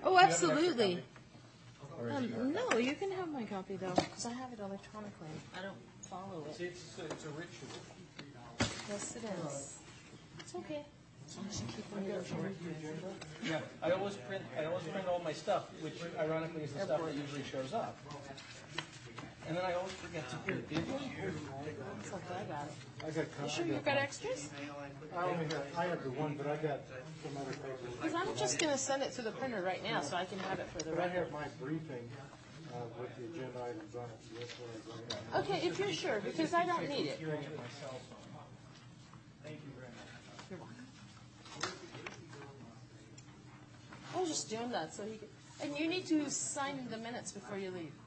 Oh, absolutely. No, you can have my copy, though, because I have it electronically. I don't follow it. See, it's a ritual. Yes, it is. It's okay. As long as you keep it. Yeah, I always print all my stuff, which ironically is the stuff that usually shows up. And then I always forget to do it. That's okay, I got it. I got. You sure you've got extras? I have the one, but I got some other papers. Because I'm just going to send it to the printer right now, so I can have it for the But I record. have my briefing with the agenda items on it, so that's what I brought in. Okay, if you're sure, because I don't need it. Hearing it myself. Thank you very much. You're welcome. I was just doing that so he could. And you need to sign the minutes before you leave.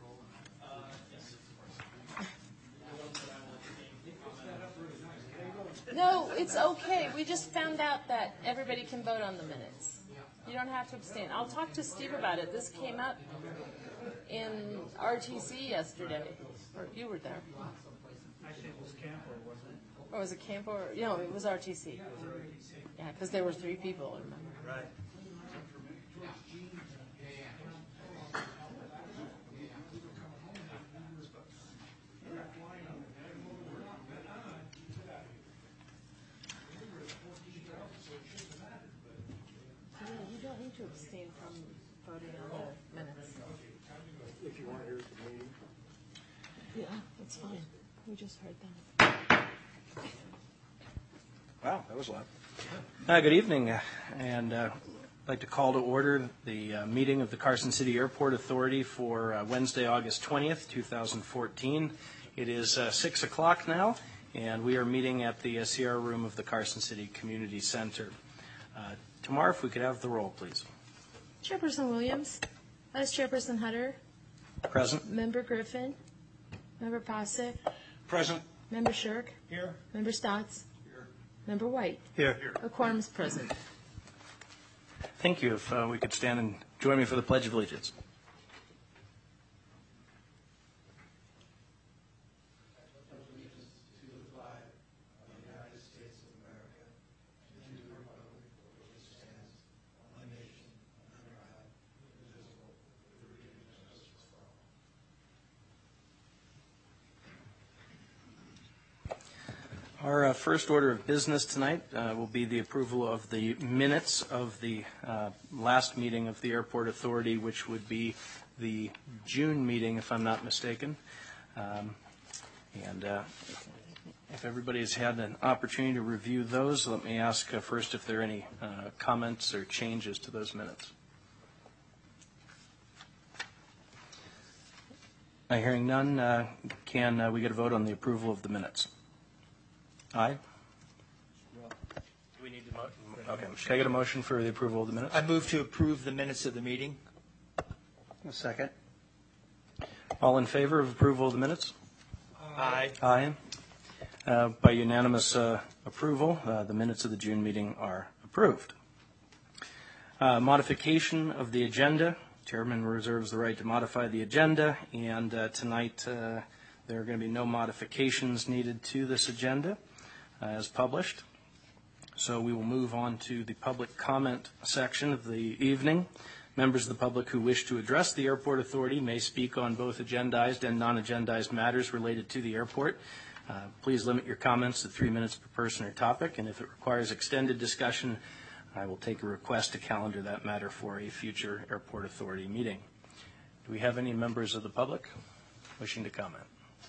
No, it's okay. We just found out that everybody can vote on the minutes. You don't have to abstain. I'll talk to Steve about it. This came up in RTC yesterday. Or you were there. Actually, it was Campo, wasn't it? Or was it Camp or no, it was RTC. Yeah, because there were 3 people, remember? Right. You don't need to abstain from voting on the minutes. If you want to hear the meeting. Yeah, that's fine. We just heard that. Wow, that was loud. Good evening, and I'd like to call to order the meeting of the Carson City Airport Authority for Wednesday, August 20th, 2014. It is 6 o'clock now, and we are meeting at the Sierra Room of the Carson City Community Center. Tamar, if we could have the roll, please. Chairperson Williams, Vice Chairperson Hutter, Present. Member Griffin, Member Pasek, Present. Member Shirk, Here. Member Stotts, Member White. Here. A quorum is present. Thank you. If we could stand and join me for the Pledge of Allegiance. Our first order of business tonight will be the approval of the minutes of the last meeting of the Airport Authority, which would be the June meeting, if I'm not mistaken. And if everybody has had an opportunity to review those, let me ask first if there are any comments or changes to those minutes. Hearing none, can we get a vote on the approval of the minutes? Aye. Do we need to vote? Okay. Can I get a motion for the approval of the minutes? I move to approve the minutes of the meeting. A second. All in favor of approval of the minutes? Aye. Aye. By unanimous approval, the minutes of the June meeting are approved. Modification of the agenda. Chairman reserves the right to modify the agenda, and tonight there are going to be no modifications needed to this agenda as published. So we will move on to the public comment section of the evening. Members of the public who wish to address the Airport Authority may speak on both agendized and non-agendized matters related to the airport. Please limit your comments to 3 minutes per person or topic, and if it requires extended discussion, I will take a request to calendar that matter for a future Airport Authority meeting. Do we have any members of the public wishing to comment?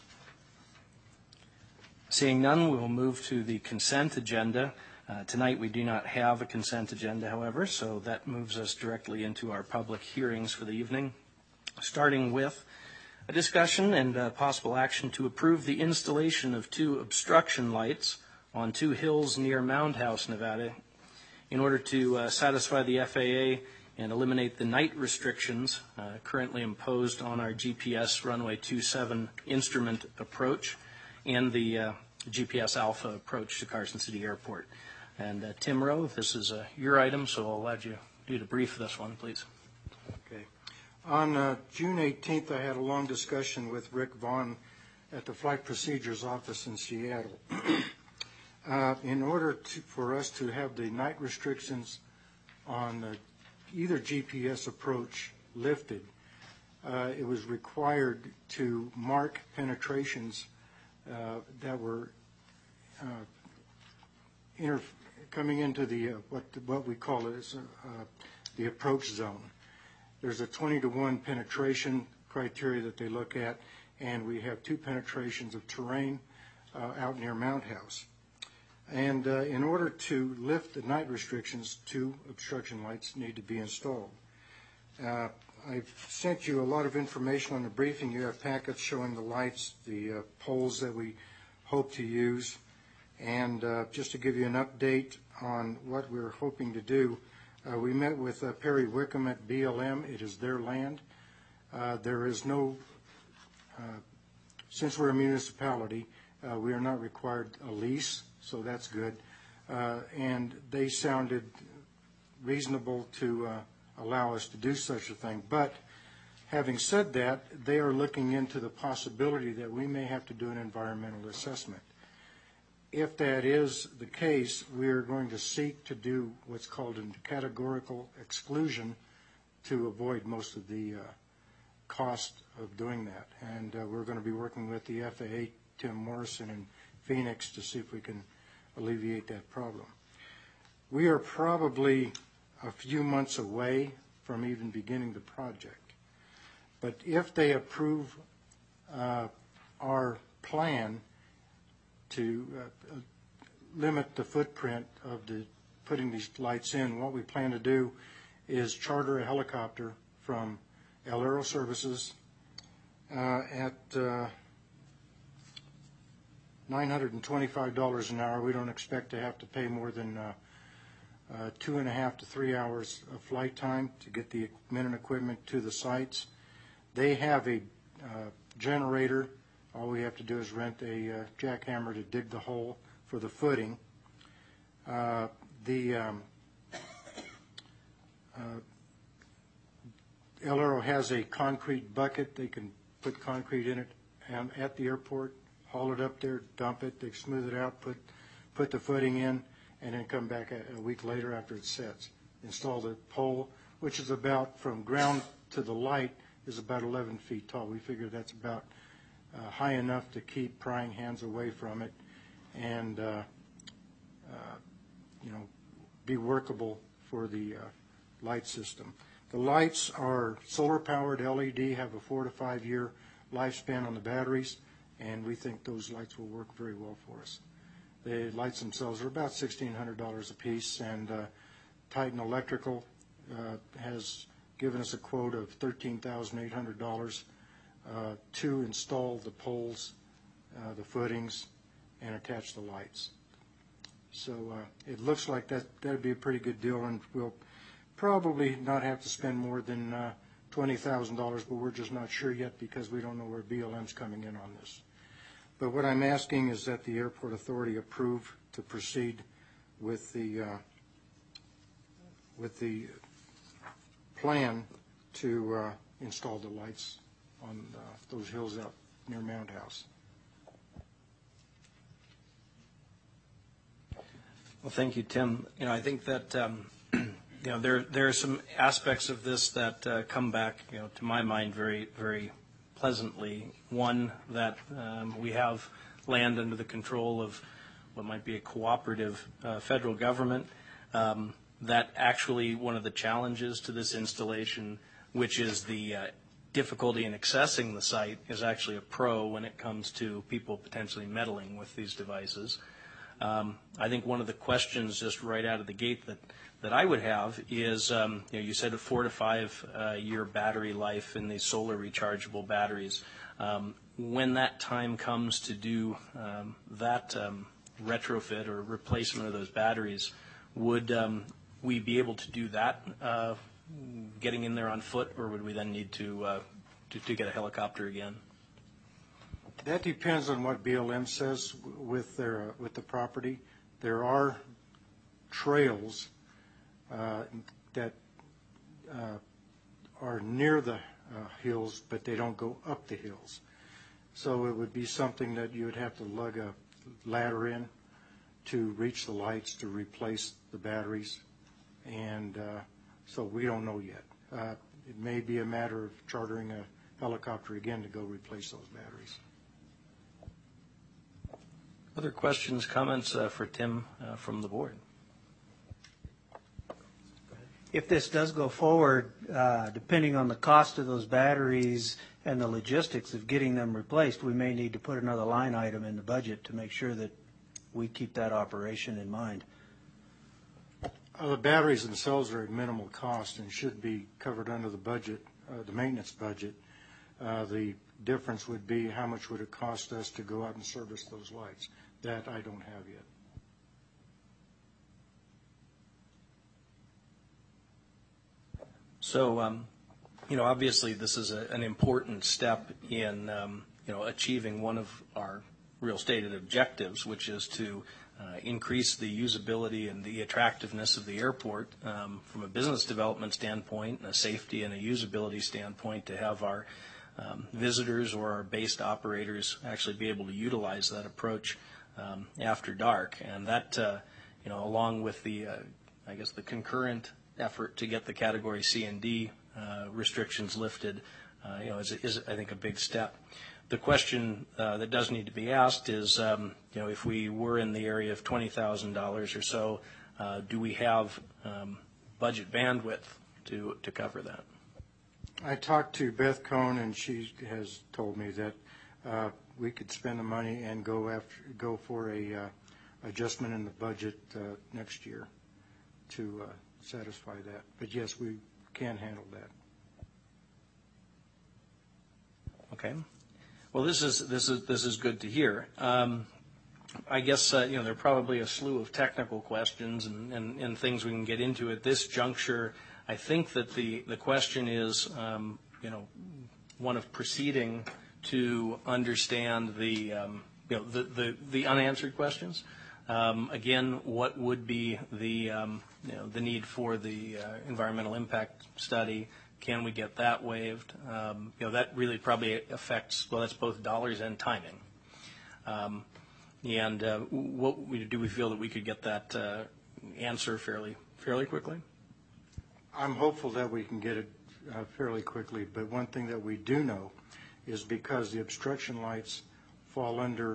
Seeing none, we will move to the consent agenda. Tonight we do not have a consent agenda, however, so that moves us directly into our public hearings for the evening, starting with a discussion and possible action to approve the installation of 2 obstruction lights on 2 hills near Mound House, Nevada, in order to satisfy the FAA and eliminate the night restrictions currently imposed on our GPS runway 27 instrument approach and the GPS Alpha approach to Carson City Airport. And Tim Rowe, this is your item, so I'll allow you to brief this one, please. Okay. On June 18th, I had a long discussion with Rick Vaughn at the Flight Procedures Office in Seattle. In order for us to have the night restrictions on the either GPS approach lifted, it was required to mark penetrations that were coming into the what we call it as the approach zone. There's a 20-to-1 penetration criteria that they look at, and we have 2 penetrations of terrain out near Mount House. And in order to lift the night restrictions, 2 obstruction lights need to be installed. I've sent you a lot of information on the briefing. You have packets showing the lights, the poles that we hope to use. And just to give you an update on what we're hoping to do, we met with Perry Wickham at BLM. It is their land. There is no, since we're a municipality, we are not required a lease, so that's good. And they sounded reasonable to allow us to do such a thing. But having said that, they are looking into the possibility that we may have to do an environmental assessment. If that is the case, we are going to seek to do what's called a categorical exclusion to avoid most of the cost of doing that. And we're going to be working with the FAA, Tim Morrison in Phoenix, to see if we can alleviate that problem. We are probably a few months away from even beginning the project. But if they approve our plan to limit the footprint of putting these lights in, what we plan to do is charter a helicopter from El Aero Services at $925 an hour. We don't expect to have to pay more than 2.5 to 3 hours of flight time to get the men and equipment to the sites. They have a generator. All we have to do is rent a jackhammer to dig the hole for the footing. El Aero has a concrete bucket. They can put concrete in it at the airport, haul it up there, dump it, they smooth it out, put the footing in, and then come back a week later after it sets. Install the pole, which is about, from ground to the light, is about 11 feet tall. We figure that's about high enough to keep prying hands away from it and be workable for the light system. The lights are solar-powered LED, have a 4 to 5 year lifespan on the batteries, and we think those lights will work very well for us. The lights themselves are about $1,600 a piece, and Titan Electrical has given us a quote of $13,800 to install the poles, the footings, and attach the lights. So it looks like that'd be a pretty good deal, and we'll probably not have to spend more than $20,000, but we're just not sure yet because we don't know where BLM's coming in on this. But what I'm asking is that the airport authority approve to proceed with the plan to install the lights on those hills out near Mount House. Well, thank you, Tim. I think that there are some aspects of this that come back, to my mind very, very pleasantly. One, that we have land under the control of what might be a cooperative federal government. That actually one of the challenges to this installation, which is the difficulty in accessing the site, is actually a pro when it comes to people potentially meddling with these devices. I think one of the questions just right out of the gate that I would have is, you said a 4 to 5 year battery life in these solar rechargeable batteries. When that time comes to do that retrofit or replacement of those batteries, would we be able to do that getting in there on foot, or would we then need to get a helicopter again? That depends on what BLM says with the property. There are trails that are near the hills, but they don't go up the hills. So it would be something that you would have to lug a ladder in to reach the lights to replace the batteries. And So we don't know yet. It may be a matter of chartering a helicopter again to go replace those batteries. Other questions, comments for Tim from the board? If this does go forward, depending on the cost of those batteries and the logistics of getting them replaced, we may need to put another line item in the budget to make sure that we keep that operation in mind. The batteries themselves are at minimal cost and should be covered under the budget, the maintenance budget. The difference would be how much would it cost us to go out and service those lights. That I don't have yet. So, obviously this is an important step in, achieving one of our real stated objectives, which is to increase the usability and the attractiveness of the airport from a business development standpoint, a safety and a usability standpoint, to have our visitors or our based operators actually be able to utilize that approach after dark. And that, along with the, the concurrent effort to get the Category C and D restrictions lifted, is I think a big step. The question that does need to be asked is, if we were in the area of $20,000 or so, do we have budget bandwidth to cover that? I talked to Beth Cohn, and she has told me that we could spend the money and go for a adjustment in the budget next year to satisfy that. But yes, we can handle that. Okay. Well, this is good to hear. I guess there are probably a slew of technical questions and things we can get into at this juncture. I think that the question is, one of proceeding to understand the unanswered questions. Again, what would be the need for the environmental impact study? Can we get that waived? That really probably affects, that's both dollars and timing. Do we feel that we could get that answer fairly quickly? I'm hopeful that we can get it fairly quickly, but one thing that we do know is because the obstruction lights fall under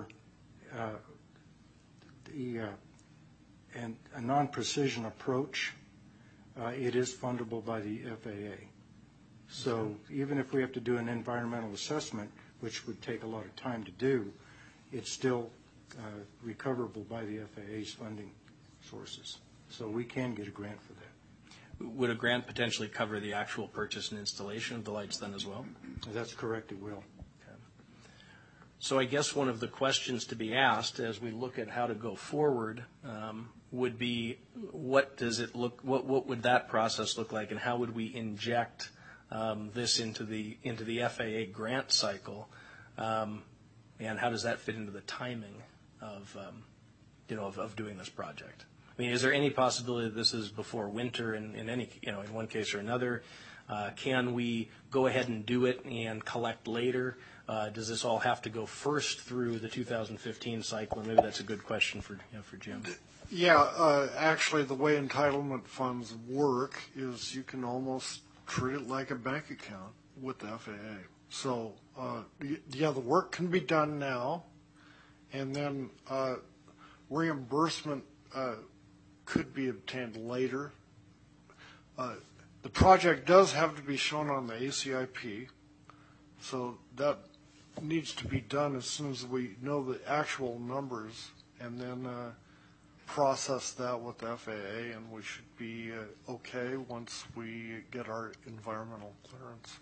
a non-precision approach, it is fundable by the FAA. So even if we have to do an environmental assessment, which would take a lot of time to do, it's still recoverable by the FAA's funding sources. So we can get a grant for that. Would a grant potentially cover the actual purchase and installation of the lights then as well? That's correct, it will. Okay. So I guess one of the questions to be asked as we look at how to go forward would be, what would that process look like, and how would we inject this into the FAA grant cycle, and how does that fit into the timing of doing this project? I mean, is there any possibility that this is before winter in any, in one case or another? Can we go ahead and do it and collect later? Does this all have to go first through the 2015 cycle? And maybe that's a good question for Jim. Yeah, actually, the way entitlement funds work is you can almost treat it like a bank account with the FAA. So, the work can be done now, and then reimbursement could be obtained later. The project does have to be shown on the ACIP, so that needs to be done as soon as we know the actual numbers, and then process that with the FAA, and we should be okay once we get our environmental clearance.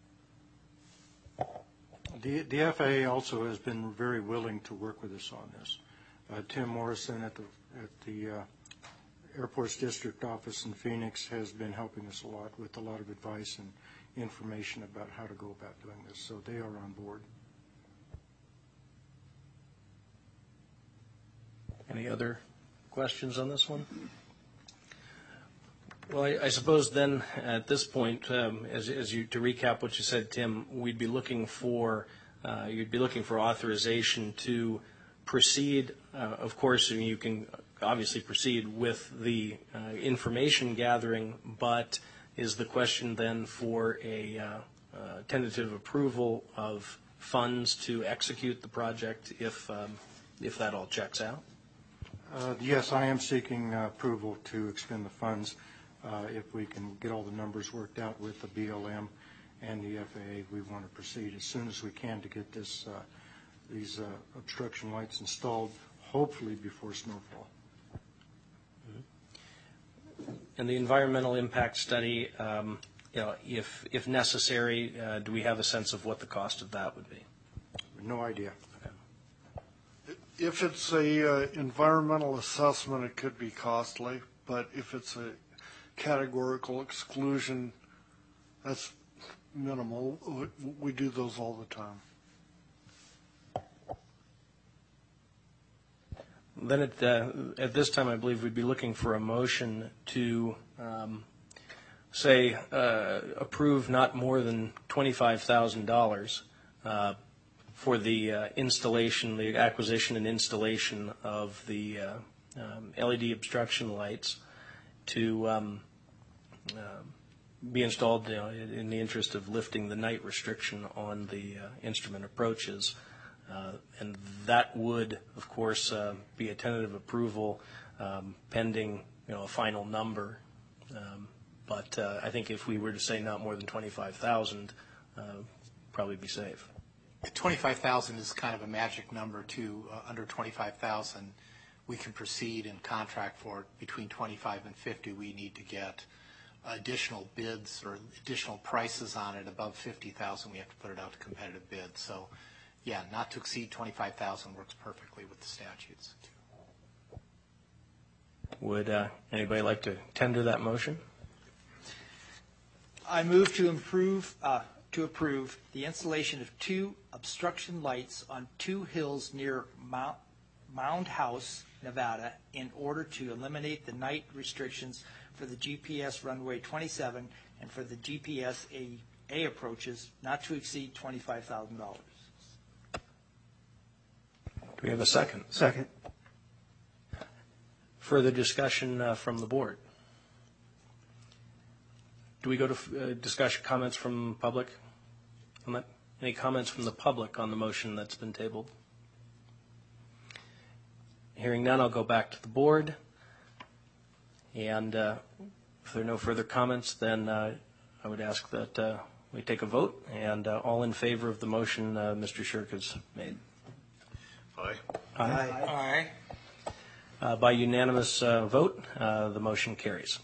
The FAA also has been very willing to work with us on this. Tim Morrison at the Airports District Office in Phoenix has been helping us a lot with a lot of advice and information about how to go about doing this, so they are on board. Any other questions on this one? Well, I suppose then at this point, to recap what you said, Tim, we'd be looking for you'd be looking for authorization to proceed. Of course, you can obviously proceed with the information gathering, but is the question then for a tentative approval of funds to execute the project if that all checks out? Yes, I am seeking approval to expend the funds. If we can get all the numbers worked out with the BLM and the FAA, we want to proceed as soon as we can to get these obstruction lights installed, hopefully before snowfall. And the environmental impact study, if necessary, do we have a sense of what the cost of that would be? No idea. If it's a environmental assessment, it could be costly, but if it's a categorical exclusion, that's minimal. We do those all the time. Then at this time, I believe we'd be looking for a motion to approve not more than $25,000 for the installation, the acquisition and installation of the LED obstruction lights to be installed in the interest of lifting the night restriction on the instrument approaches. And that would, of course, be a tentative approval pending, a final number. But I think if we were to say not more than 25,000, probably be safe. 25,000 is kind of a magic number too. Under 25,000, we can proceed and contract for it. Between 25 and 50, we need to get additional bids or additional prices on it. Above 50,000, we have to put it out to competitive bids. So, yeah, not to exceed 25,000 works perfectly with the statutes. Would anybody like to tender that motion? I move to approve the installation of 2 obstruction lights on 2 hills near Mound House, Nevada, in order to eliminate the night restrictions for the GPS runway 27 and for the GPS A approaches, not to exceed $25,000. Do we have a second? Second. Further discussion from the board? Do we go to discussion comments from public on that? Any comments from the public on the motion that's been tabled? Hearing none, I'll go back to the board. And if there are no further comments, then I would ask that we take a vote. And all in favor of the motion Mr. Shirk has made. Aye. Aye. Aye. By unanimous vote, the motion carries.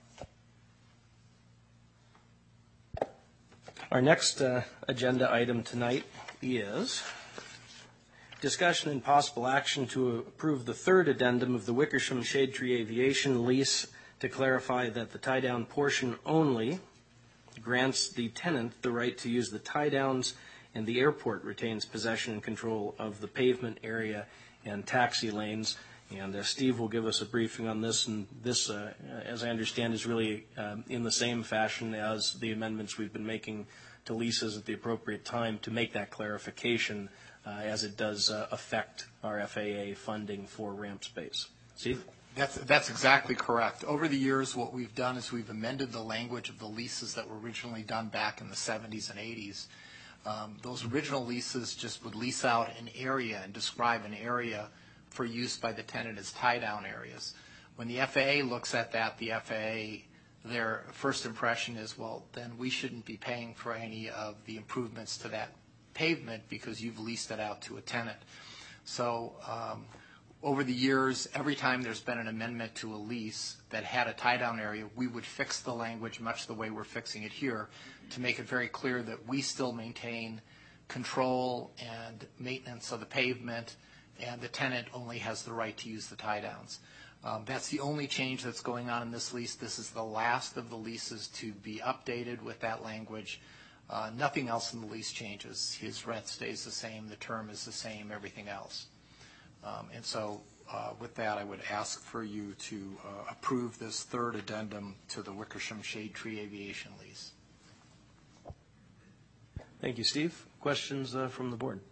Our next agenda item tonight is discussion and possible action to approve the third addendum of the Wickersham Shade Tree Aviation lease to clarify that the tie-down portion only grants the tenant the right to use the tie-downs and the airport retains possession and control of the pavement area and taxi lanes. And Steve will give us a briefing on this, and this, as I understand, is really in the same fashion as the amendments we've been making to leases at the appropriate time to make that clarification as it does affect our FAA funding for ramp space. Steve? That's exactly correct. Over the years, what we've done is we've amended the language of the leases that were originally done back in the 70s and 80s. Those original leases just would lease out an area and describe an area for use by the tenant as tie-down areas. When the FAA looks at that, the FAA, their first impression is, well, then we shouldn't be paying for any of the improvements to that pavement because you've leased it out to a tenant. So over the years, every time there's been an amendment to a lease that had a tie-down area, we would fix the language much the way we're fixing it here to make it very clear that we still maintain control and maintenance of the pavement, and the tenant only has the right to use the tie-downs. That's the only change that's going on in this lease. This is the last of the leases to be updated with that language. Nothing else in the lease changes. His rent stays the same, the term is the same, everything else. And so with that, I would ask for you to approve this third addendum to the Wickersham Shade Tree Aviation lease. Thank you, Steve. Questions from the board?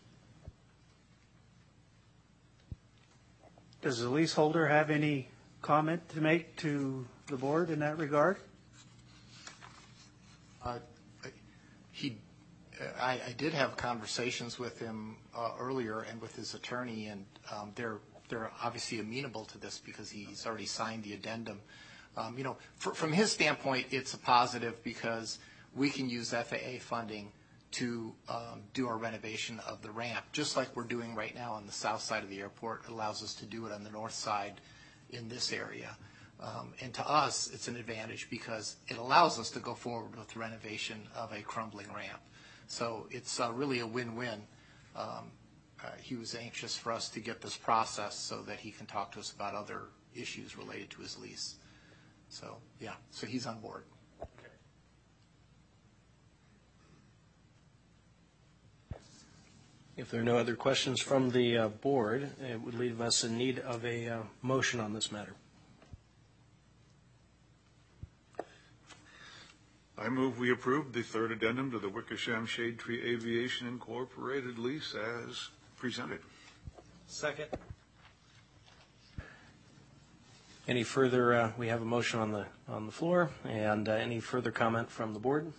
Does the leaseholder have any comment to make to the board in that regard? I did have conversations with him earlier and with his attorney, and they're obviously amenable to this because he's already signed the addendum. From his standpoint, it's a positive because we can use FAA funding to do our renovation of the ramp, just like we're doing right now on the south side of the airport. It allows us to do it on the north side in this area. And to us, it's an advantage because it allows us to go forward with the renovation of a crumbling ramp. So it's really a win-win. He was anxious for us to get this process so that he can talk to us about other issues related to his lease. So, yeah, so he's on board. If there are no other questions from the board, it would leave us in need of a motion on this matter. I move we approve the third addendum to the Wickersham Shade Tree Aviation Incorporated lease as presented. Second. Any further? We have a motion on the floor, and any further comment from the board?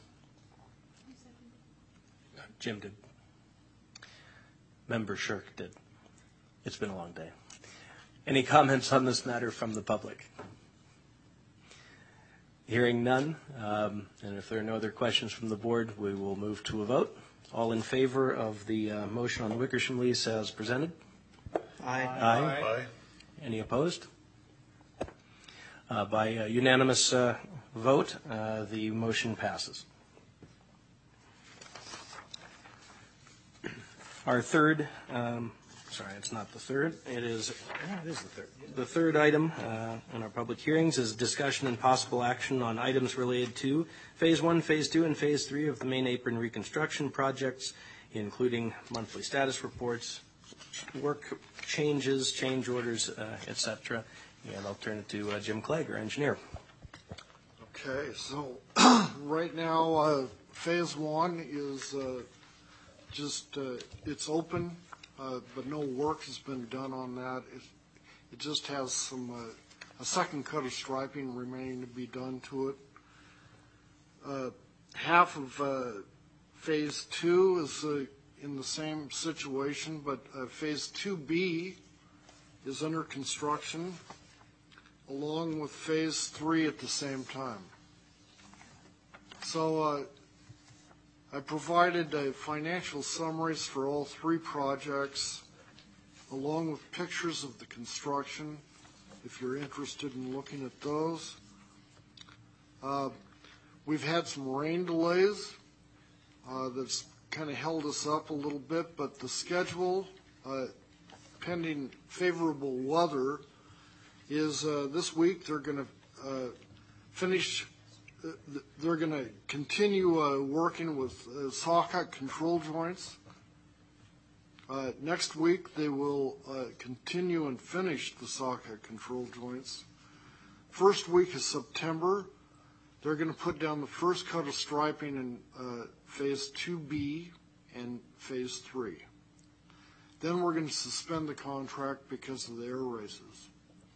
Jim did. Member Shirk did. It's been a long day. Any comments on this matter from the public? Hearing none, and if there are no other questions from the board, we will move to a vote. All in favor of the motion on the Wickersham lease as presented? Aye. Aye. Any opposed? By unanimous vote, the motion passes. Our third, it's not the third. It is the third. The third item in our public hearings is discussion and possible action on items related to Phase 1, Phase 2, and Phase 3 of the main apron reconstruction projects, including monthly status reports, work changes, change orders, etc. And I'll turn it to Jim Clegg, our engineer. Okay, so right now, Phase 1 is it's open, but no work has been done on that. It just has a second cut of striping remaining to be done to it. Half of Phase 2 is in the same situation, but Phase 2B is under construction, along with Phase 3 at the same time. So I provided financial summaries for all three projects, along with pictures of the construction, if you're interested in looking at those. We've had some rain delays that's kind of held us up a little bit, but the schedule, pending favorable weather, is this week they're going to finish. They're going to continue working with socket control joints. Next week they will continue and finish the socket control joints. First week of September, they're going to put down the first cut of striping in Phase 2B and Phase 3. Then we're going to suspend the contract because of the air races.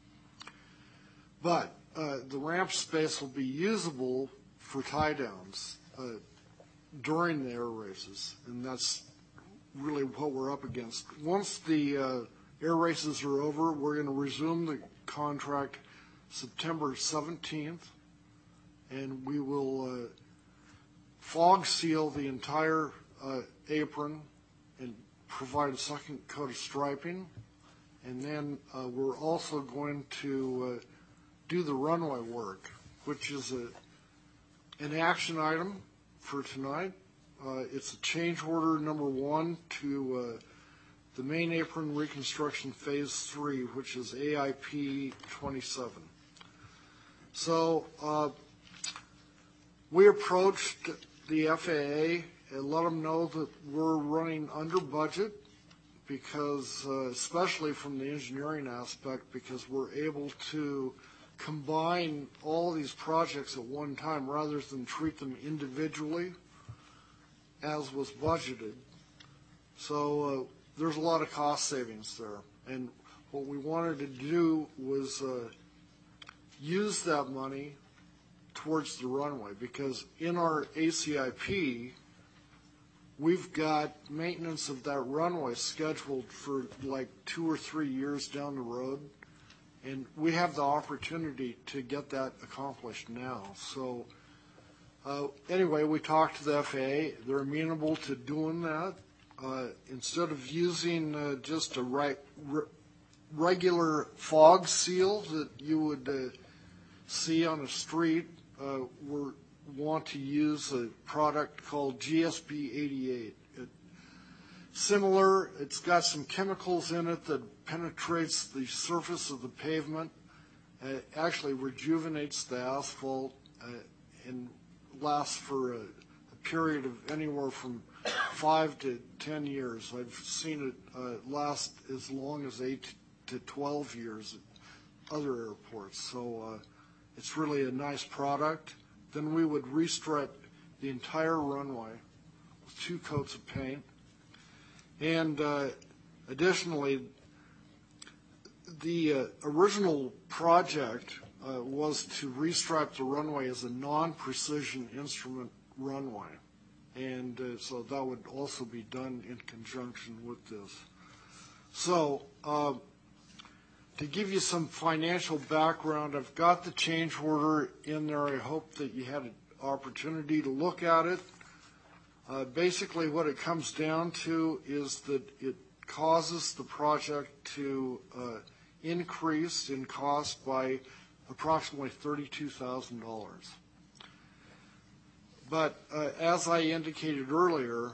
But the ramp space will be usable for tie downs during the air races, and that's really what we're up against. Once the air races are over, we're going to resume the contract September 17th, and we will fog seal the entire apron and provide a second coat of striping, and then we're also going to do the runway work, which is an action item for tonight. It's a change order number 1 to the main apron reconstruction Phase 3, which is AIP 27. So we approached the FAA and let them know that we're running under budget because, especially from the engineering aspect, because we're able to combine all these projects at one time rather than treat them individually as was budgeted. So there's a lot of cost savings there. And what we wanted to do was use that money towards the runway, because in our ACIP, we've got maintenance of that runway scheduled for like 2 or 3 years down the road, and we have the opportunity to get that accomplished now. So anyway, we talked to the FAA. They're amenable to doing that. Instead of using just a regular fog seal that you would see on the street, we want to use a product called GSB 88. Similar, it's got some chemicals in it that penetrates the surface of the pavement, actually rejuvenates the asphalt, and lasts for a period of anywhere from 5 to 10 years. I've seen it last as long as 8 to 12 years at other airports. So it's really a nice product. Then we would restrip the entire runway with 2 coats of paint. And additionally, the original project was to restripe the runway as a non-precision instrument runway. And so that would also be done in conjunction with this. So to give you some financial background, I've got the change order in there. I hope that you had an opportunity to look at it. Basically what it comes down to is that it causes the project to increase in cost by approximately $32,000. But as I indicated earlier,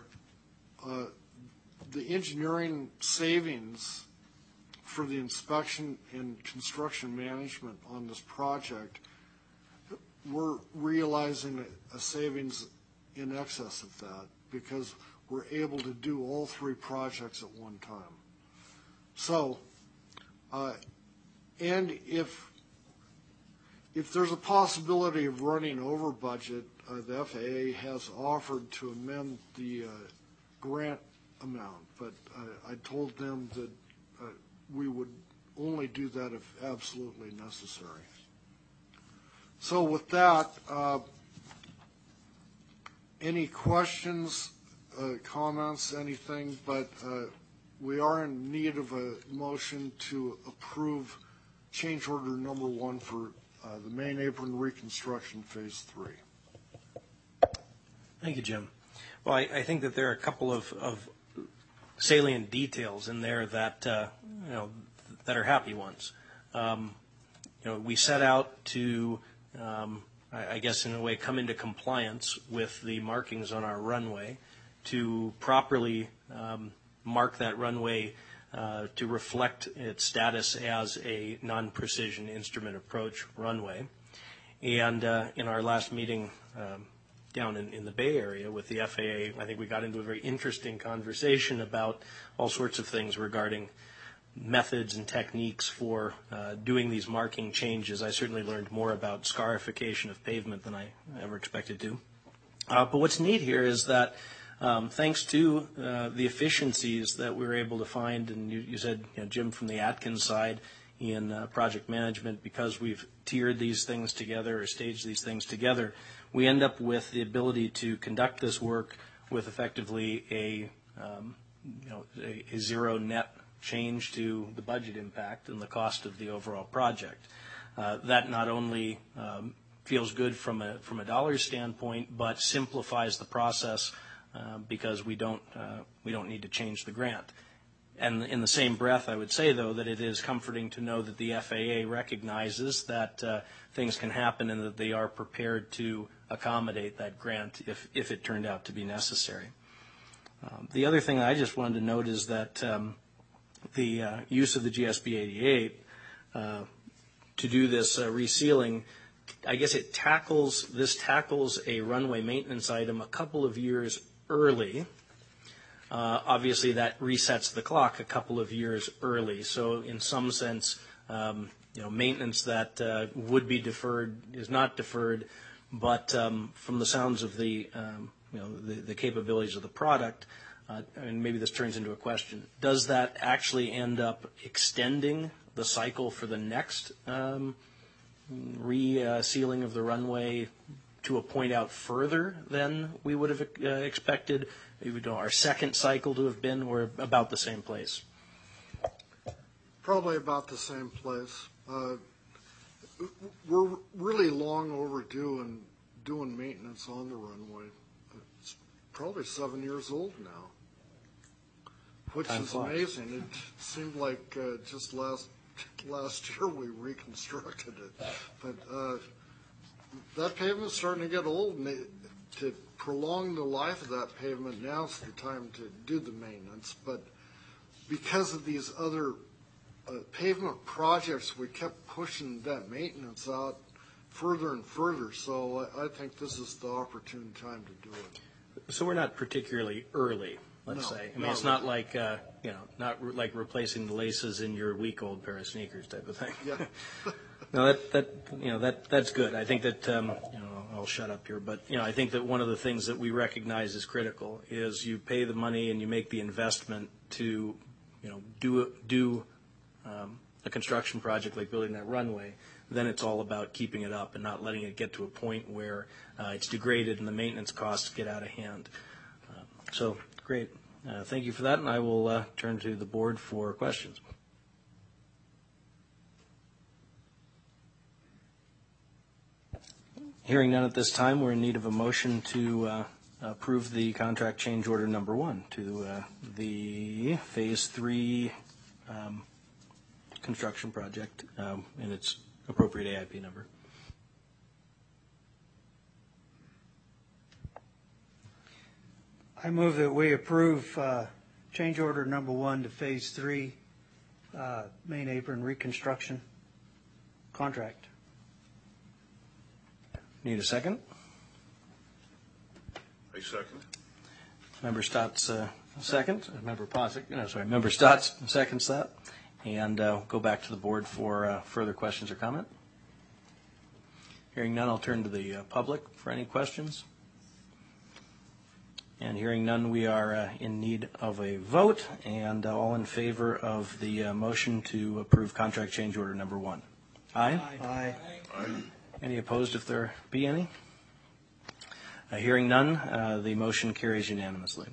the engineering savings for the inspection and construction management on this project, we're realizing a savings in excess of that because we're able to do all 3 projects at one time. So, and if there's a possibility of running over budget, the FAA has offered to amend the grant amount, but I told them that we would only do that if absolutely necessary. So with that, any questions, comments, anything, but we are in need of a motion to approve change order number 1 for the main apron reconstruction phase 3. Thank you, Jim. Well, I think that there are a couple of salient details in there that that are happy ones. We set out to, I guess in a way, come into compliance with the markings on our runway to properly mark that runway to reflect its status as a non-precision instrument approach runway. And in our last meeting down in the Bay Area with the FAA, I think we got into a very interesting conversation about all sorts of things regarding methods and techniques for doing these marking changes. I certainly learned more about scarification of pavement than I ever expected to. But what's neat here is that thanks to the efficiencies that we were able to find, and you said, Jim, from the Atkins side in project management, because we've tiered these things together or staged these things together, we end up with the ability to conduct this work with effectively a zero net change to the budget impact and the cost of the overall project. That not only feels good from a dollar standpoint, but simplifies the process because we don't need to change the grant. And in the same breath, I would say, though, that it is comforting to know that the FAA recognizes that things can happen and that they are prepared to accommodate that grant if it turned out to be necessary. The other thing I just wanted to note is that the use of the GSB 88 to do this resealing, I guess it tackles a runway maintenance item a couple of years early. Obviously, that resets the clock a couple of years early. So, in some sense, maintenance that would be deferred is not deferred. But from the sounds of the capabilities of the product, and maybe this turns into a question: does that actually end up extending the cycle for the next re-sealing of the runway to a point out further than we would have expected? Our second cycle to have been, we're about the same place. Probably about the same place. We're really long overdue in doing maintenance on the runway. It's probably 7 years old now, which Time is flies. amazing. It seemed like just last year we reconstructed it. But that pavement's starting to get old, and to prolong the life of that pavement, now's the time to do the maintenance. But because of these other pavement projects, we kept pushing that maintenance out further and further. So I think this is the opportune time to do it. So we're not particularly early, let's say. I mean, it's not like, not like replacing the laces in your week-old pair of sneakers type of thing. Yeah. No, that's good. I think that, I'll shut up here, but, I think that one of the things that we recognize is critical is you pay the money and you make the investment to, do a construction project like building that runway. Then it's all about keeping it up and not letting it get to a point where it's degraded and the maintenance costs get out of hand. So, great. Thank you for that, and I will turn to the board for questions. Hearing none at this time, we're in need of a motion to approve the contract change order number 1 to the Phase 3 construction project in its appropriate AIP number. I move that we approve change order number 1 to Phase 3 main apron reconstruction contract. Need a second? I second. Member Stotts second. Member Posick, Member Stotts seconds that. And go back to the board for further questions or comment. Hearing none, I'll turn to the public for any questions. And hearing none, we are in need of a vote, and all in favor of the motion to approve contract change order number 1. Aye? Aye. Any opposed if there be any? Hearing none, the motion carries unanimously.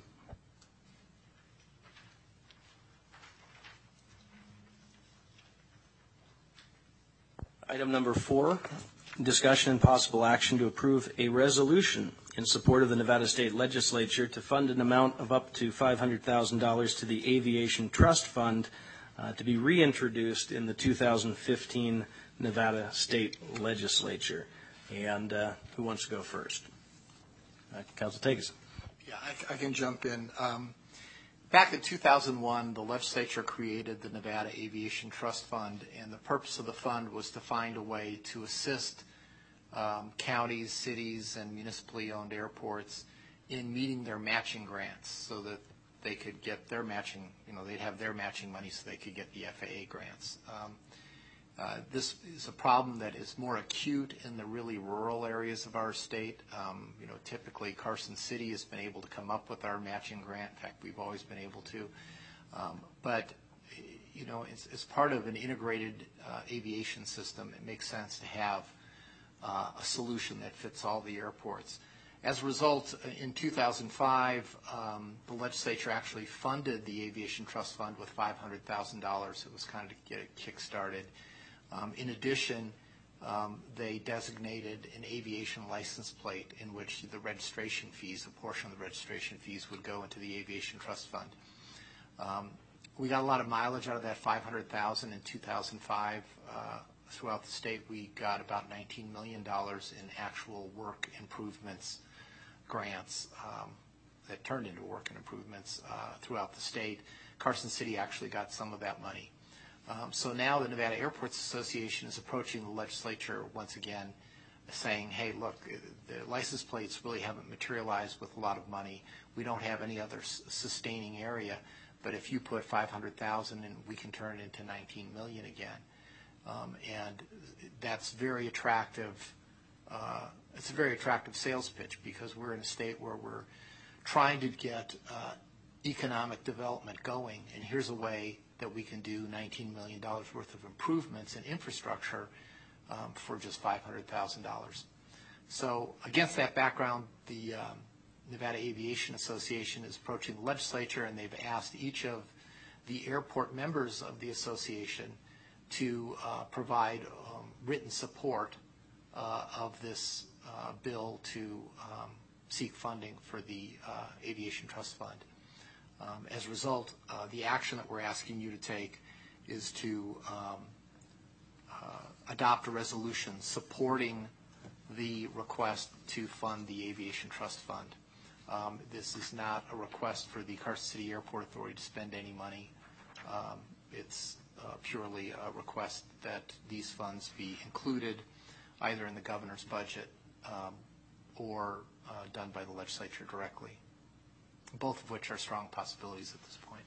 Item number 4, discussion and possible action to approve a resolution in support of the Nevada State Legislature to fund an amount of up to $500,000 to the Aviation Trust Fund to be reintroduced in the 2015 Nevada State Legislature. And who wants to go first? Council Takes. Yeah, I can jump in. Back in 2001, the legislature created the Nevada Aviation Trust Fund, and the purpose of the fund was to find a way to assist counties, cities, and municipally owned airports in meeting their matching grants so that they could get their matching, they'd have their matching money so they could get the FAA grants. This is a problem that is more acute in the really rural areas of our state. Typically Carson City has been able to come up with our matching grant. In fact, we've always been able to. But as part of an integrated aviation system, it makes sense to have a solution that fits all the airports. As a result, in 2005, the legislature actually funded the Aviation Trust Fund with $500,000. It was kind of to get it kick-started. In addition, they designated an aviation license plate in which the registration fees, a portion of the registration fees, would go into the Aviation Trust Fund. We got a lot of mileage out of that $500,000 in 2005. Throughout the state, we got about $19 million in actual work improvements grants that turned into work and improvements throughout the state. Carson City actually got some of that money. So now the Nevada Airports Association is approaching the legislature once again saying, hey, look, the license plates really haven't materialized with a lot of money. We don't have any other sustaining area, but if you put $500,000 in, we can turn it into $19 million again. And that's very attractive. It's a very attractive sales pitch because we're in a state where we're trying to get economic development going, and here's a way that we can do $19 million worth of improvements in infrastructure for just $500,000. So against that background, the Nevada Aviation Association is approaching the legislature, and they've asked each of the airport members of the association to provide written support of this bill to seek funding for the Aviation Trust Fund. As a result, the action that we're asking you to take is to adopt a resolution supporting the request to fund the Aviation Trust Fund. This is not a request for the Carson City Airport Authority to spend any money. It's purely a request that these funds be included either in the governor's budget or done by the legislature directly, both of which are strong possibilities at this point.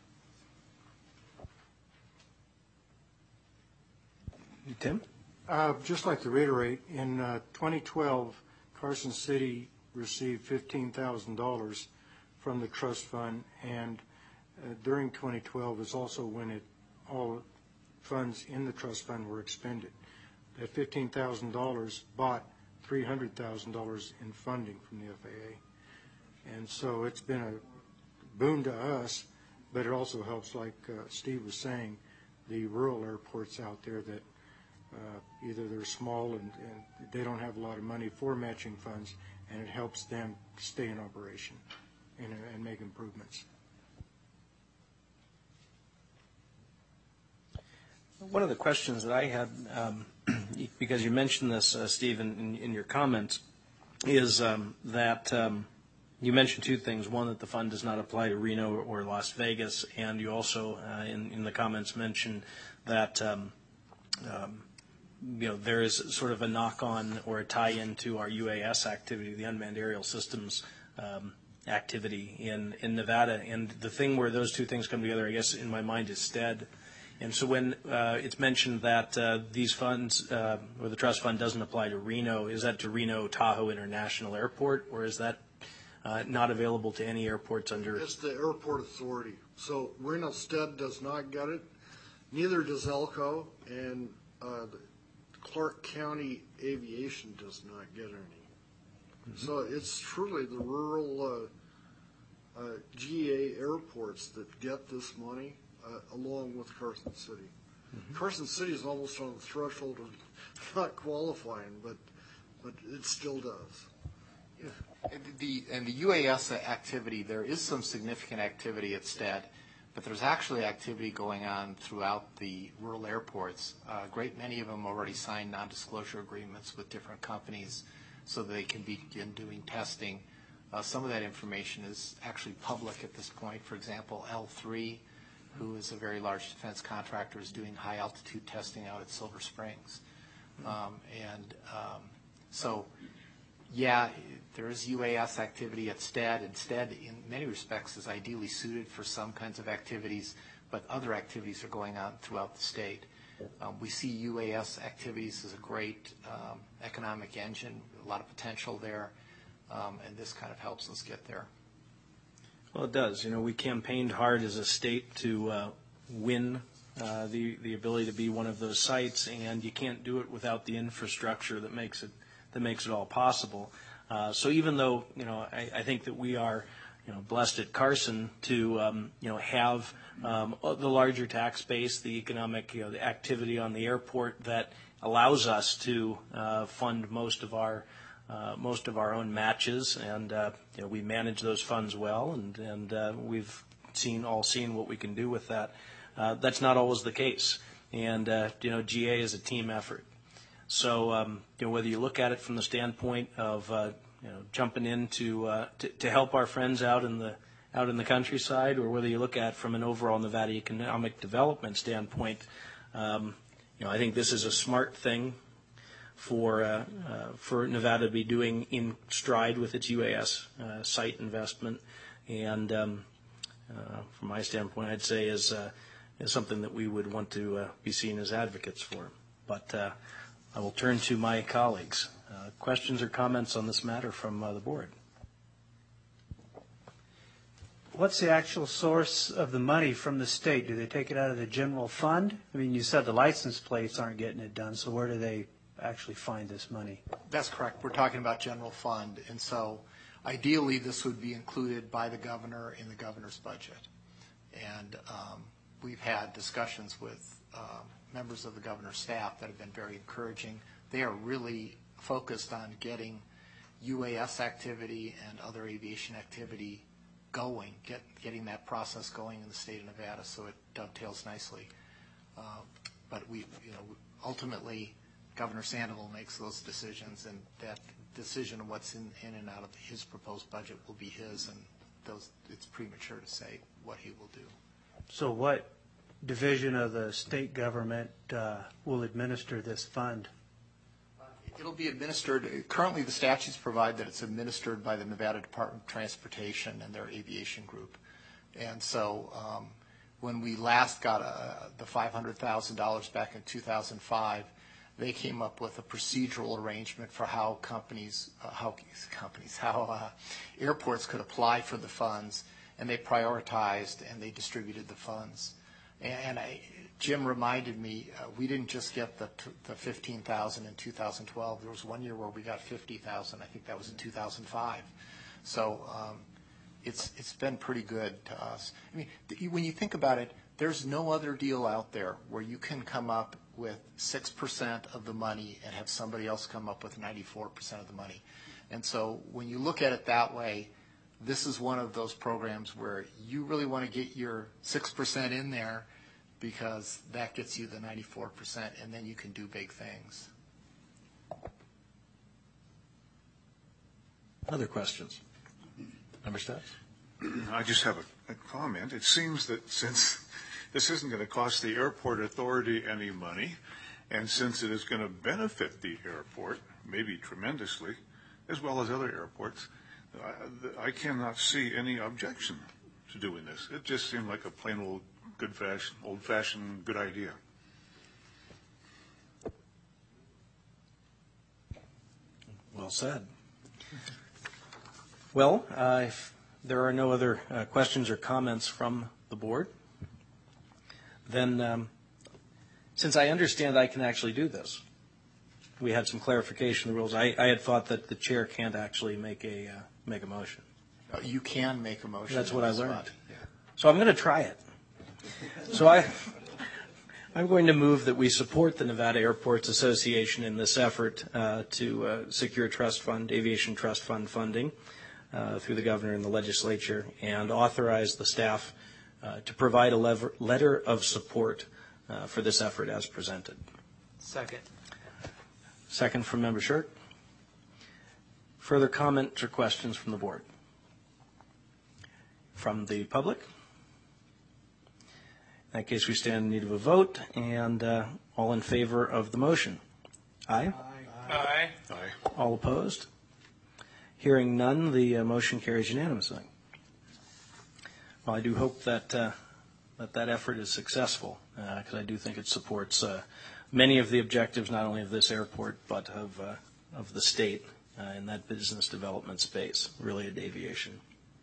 Tim? Just like to reiterate, in 2012, Carson City received $15,000 from the trust fund, and during 2012 is also when all funds in the trust fund were expended. That $15,000 bought $300,000 in funding from the FAA. And so it's been a boon to us, but it also helps, like Steve was saying, the rural airports out there that either they're small and they don't have a lot of money for matching funds, and it helps them stay in operation and make improvements. One of the questions that I had, because you mentioned this, Steve, in your comments, is that you mentioned two things. One, that the fund does not apply to Reno or Las Vegas, and you also, in the comments, mentioned that there is sort of a knock-on or a tie-in to our UAS activity, the Unmanned Aerial Systems activity in Nevada. And the thing where those two things come together, I guess, in my mind, is STED. And so when it's mentioned that these funds, or the trust fund, doesn't apply to Reno, is that to Reno Tahoe International Airport, or is that not available to any airports under? It's the airport authority. So Reno STED does not get it. Neither does Elko, and Clark County Aviation does not get any. Mm-hmm. So it's truly the rural GA airports that get this money, along with Carson City. Mm-hmm. Carson City is almost on the threshold of not qualifying, but it still does. Yeah. And the UAS activity, there is some significant activity at STED, but there's actually activity going on throughout the rural airports. A great many of them already signed non-disclosure agreements with different companies so that they can begin doing testing. Some of that information is actually public at this point. For example, L3, who is a very large defense contractor, is doing high-altitude testing out at Silver Springs. So, yeah, there is UAS activity at STED, and STED, in many respects, is ideally suited for some kinds of activities, but other activities are going on throughout the state. We see UAS activities as a great economic engine, a lot of potential there, and this kind of helps us get there. Well, it does. We campaigned hard as a state to win the ability to be one of those sites, and you can't do it without the infrastructure that makes it all possible. So even though I think that we are blessed at Carson to have the larger tax base, the economic the activity on the airport that allows us to fund most of our own matches, and we manage those funds well, and we've seen what we can do with that. That's not always the case, and GA is a team effort. So whether you look at it from the standpoint of jumping in to help our friends out in the countryside, or whether you look at it from an overall Nevada economic development standpoint, I think this is a smart thing for Nevada to be doing in stride with its UAS site investment, and from my standpoint, I'd say is something that we would want to be seen as advocates for. But I will turn to my colleagues. Questions or comments on this matter from the board? What's the actual source of the money from the state? Do they take it out of the general fund? I mean, you said the license plates aren't getting it done, so where do they actually find this money? That's correct. We're talking about general fund, and so ideally this would be included by the governor in the governor's budget. And we've had discussions with members of the governor's staff that have been very encouraging. They are really focused on getting UAS activity and other aviation activity going, getting that process going in the state of Nevada, so it dovetails nicely. But we, ultimately, Governor Sandoval makes those decisions, and that decision of what's in and out of his proposed budget will be his, and it's premature to say what he will do. So what division of the state government will administer this fund? It'll be administered, currently the statutes provide that it's administered by the Nevada Department of Transportation and their aviation group. And so when we last got the $500,000 back in 2005, they came up with a procedural arrangement for how airports could apply for the funds, and they prioritized and they distributed the funds. And Jim reminded me, we didn't just get the $15,000 in 2012. There was one year where we got $50,000. I think that was in 2005. So it's been pretty good to us. I mean, when you think about it, there's no other deal out there where you can come up with 6% of the money and have somebody else come up with 94% of the money. And so when you look at it that way, this is one of those programs where you really want to get your 6% in there, because that gets you the 94%, and then you can do big things. Other questions? Member Stats? I just have a comment. It seems that since this isn't going to cost the airport authority any money, and since it is going to benefit the airport, maybe tremendously, as well as other airports, I cannot see any objection to doing this. It just seemed like a plain old old-fashioned good idea. Well said. Well, if there are no other questions or comments from the board, then since I understand I can actually do this, we had some clarification of the rules. I had thought that the chair can't actually make a motion. You can make a motion. That's what I learned. Yeah. So I'm going to try it. So I'm going to move that we support the Nevada Airports Association in this effort to secure trust fund, aviation trust fund funding through the governor and the legislature, and authorize the staff to provide a letter of support for this effort as presented. Second. Second from Member Shirk. Further comments or questions from the board? From the public? In that case, we stand in need of a vote, and all in favor of the motion? Aye? Aye. Aye. All opposed? Hearing none, the motion carries unanimously. Well, I do hope that that effort is successful, because I do think it supports many of the objectives, not only of this airport, but of the state in that business development space related to aviation.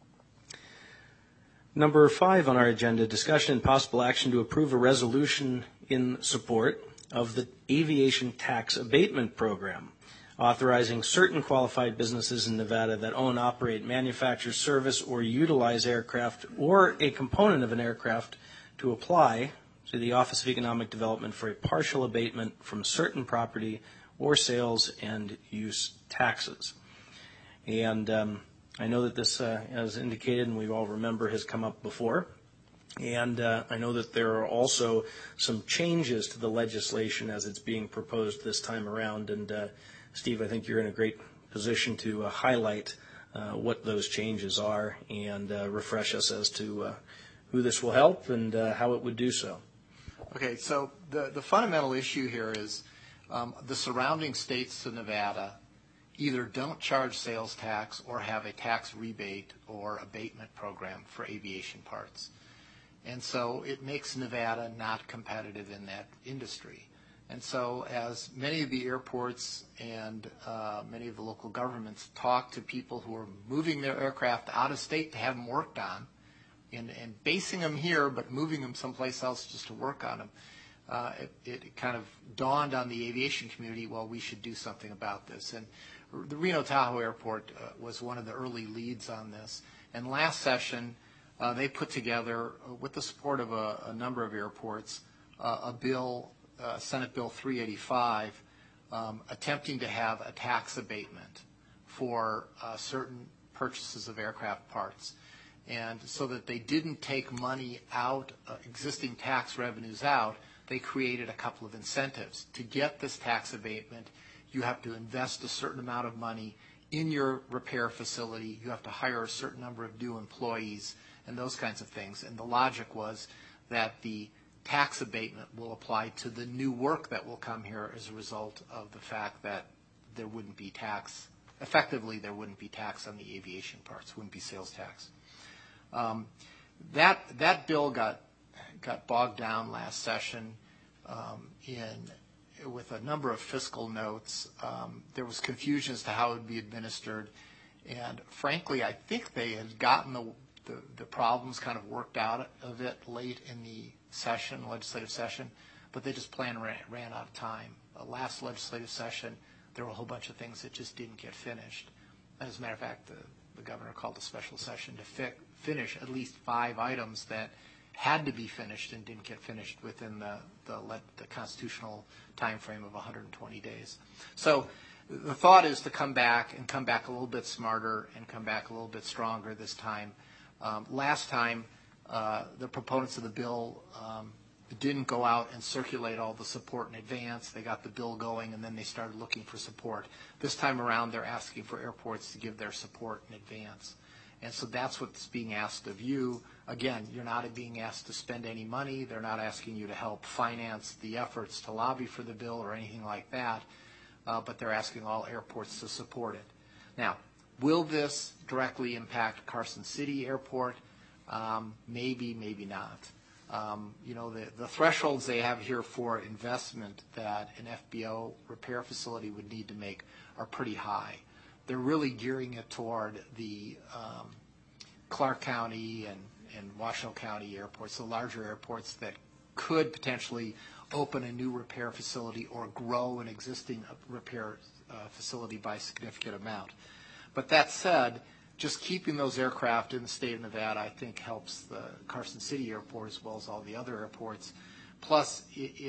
Number 5 on our agenda, discussion and possible action to approve a resolution in support of the Aviation Tax Abatement Program, authorizing certain qualified businesses in Nevada that own, operate, manufacture, service, or utilize aircraft or a component of an aircraft to apply to the Office of Economic Development for a partial abatement from certain property or sales and use taxes. And I know that this, as indicated, and we all remember, has come up before. And I know that there are also some changes to the legislation as it's being proposed this time around. And Steve, I think you're in a great position to highlight what those changes are and refresh us as to who this will help and how it would do so. Okay, so the fundamental issue here is the surrounding states to Nevada either don't charge sales tax or have a tax rebate or abatement program for aviation parts. And so it makes Nevada not competitive in that industry. And so as many of the airports and many of the local governments talk to people who are moving their aircraft out of state to have them worked on and basing them here but moving them someplace else just to work on them, it kind of dawned on the aviation community, well, we should do something about this. And the Reno Tahoe Airport was one of the early leads on this. And last session, they put together, with the support of a number of airports, a bill, Senate Bill 385, attempting to have a tax abatement for certain purchases of aircraft parts. And so that they didn't take money out, existing tax revenues out, they created a couple of incentives. To get this tax abatement, you have to invest a certain amount of money in your repair facility. You have to hire a certain number of new employees and those kinds of things. And the logic was that the tax abatement will apply to the new work that will come here as a result of the fact that there wouldn't be tax. Effectively, there wouldn't be tax on the aviation parts, wouldn't be sales tax. That bill got bogged down last session with a number of fiscal notes. There was confusion as to how it would be administered, and frankly, I think they had gotten the problems kind of worked out of it late in the session, legislative session, but they just ran out of time. Last legislative session, there were a whole bunch of things that just didn't get finished. As a matter of fact, the governor called a special session to finish at least 5 items that had to be finished and didn't get finished within the constitutional time frame of 120 days. So the thought is to come back a little bit smarter and come back a little bit stronger this time. Last time, the proponents of the bill didn't go out and circulate all the support in advance. They got the bill going, and then they started looking for support. This time around, they're asking for airports to give their support in advance. And so that's what's being asked of you. Again, you're not being asked to spend any money. They're not asking you to help finance the efforts to lobby for the bill or anything like that, but they're asking all airports to support it. Now, will this directly impact Carson City Airport? Maybe, maybe not. The thresholds they have here for investment that an FBO repair facility would need to make are pretty high. They're really gearing it toward the Clark County and Washoe County airports, the larger airports that could potentially open a new repair facility or grow an existing repair facility by a significant amount. But that said, just keeping those aircraft in the state of Nevada, I think, helps the Carson City Airport as well as all the other airports. Plus,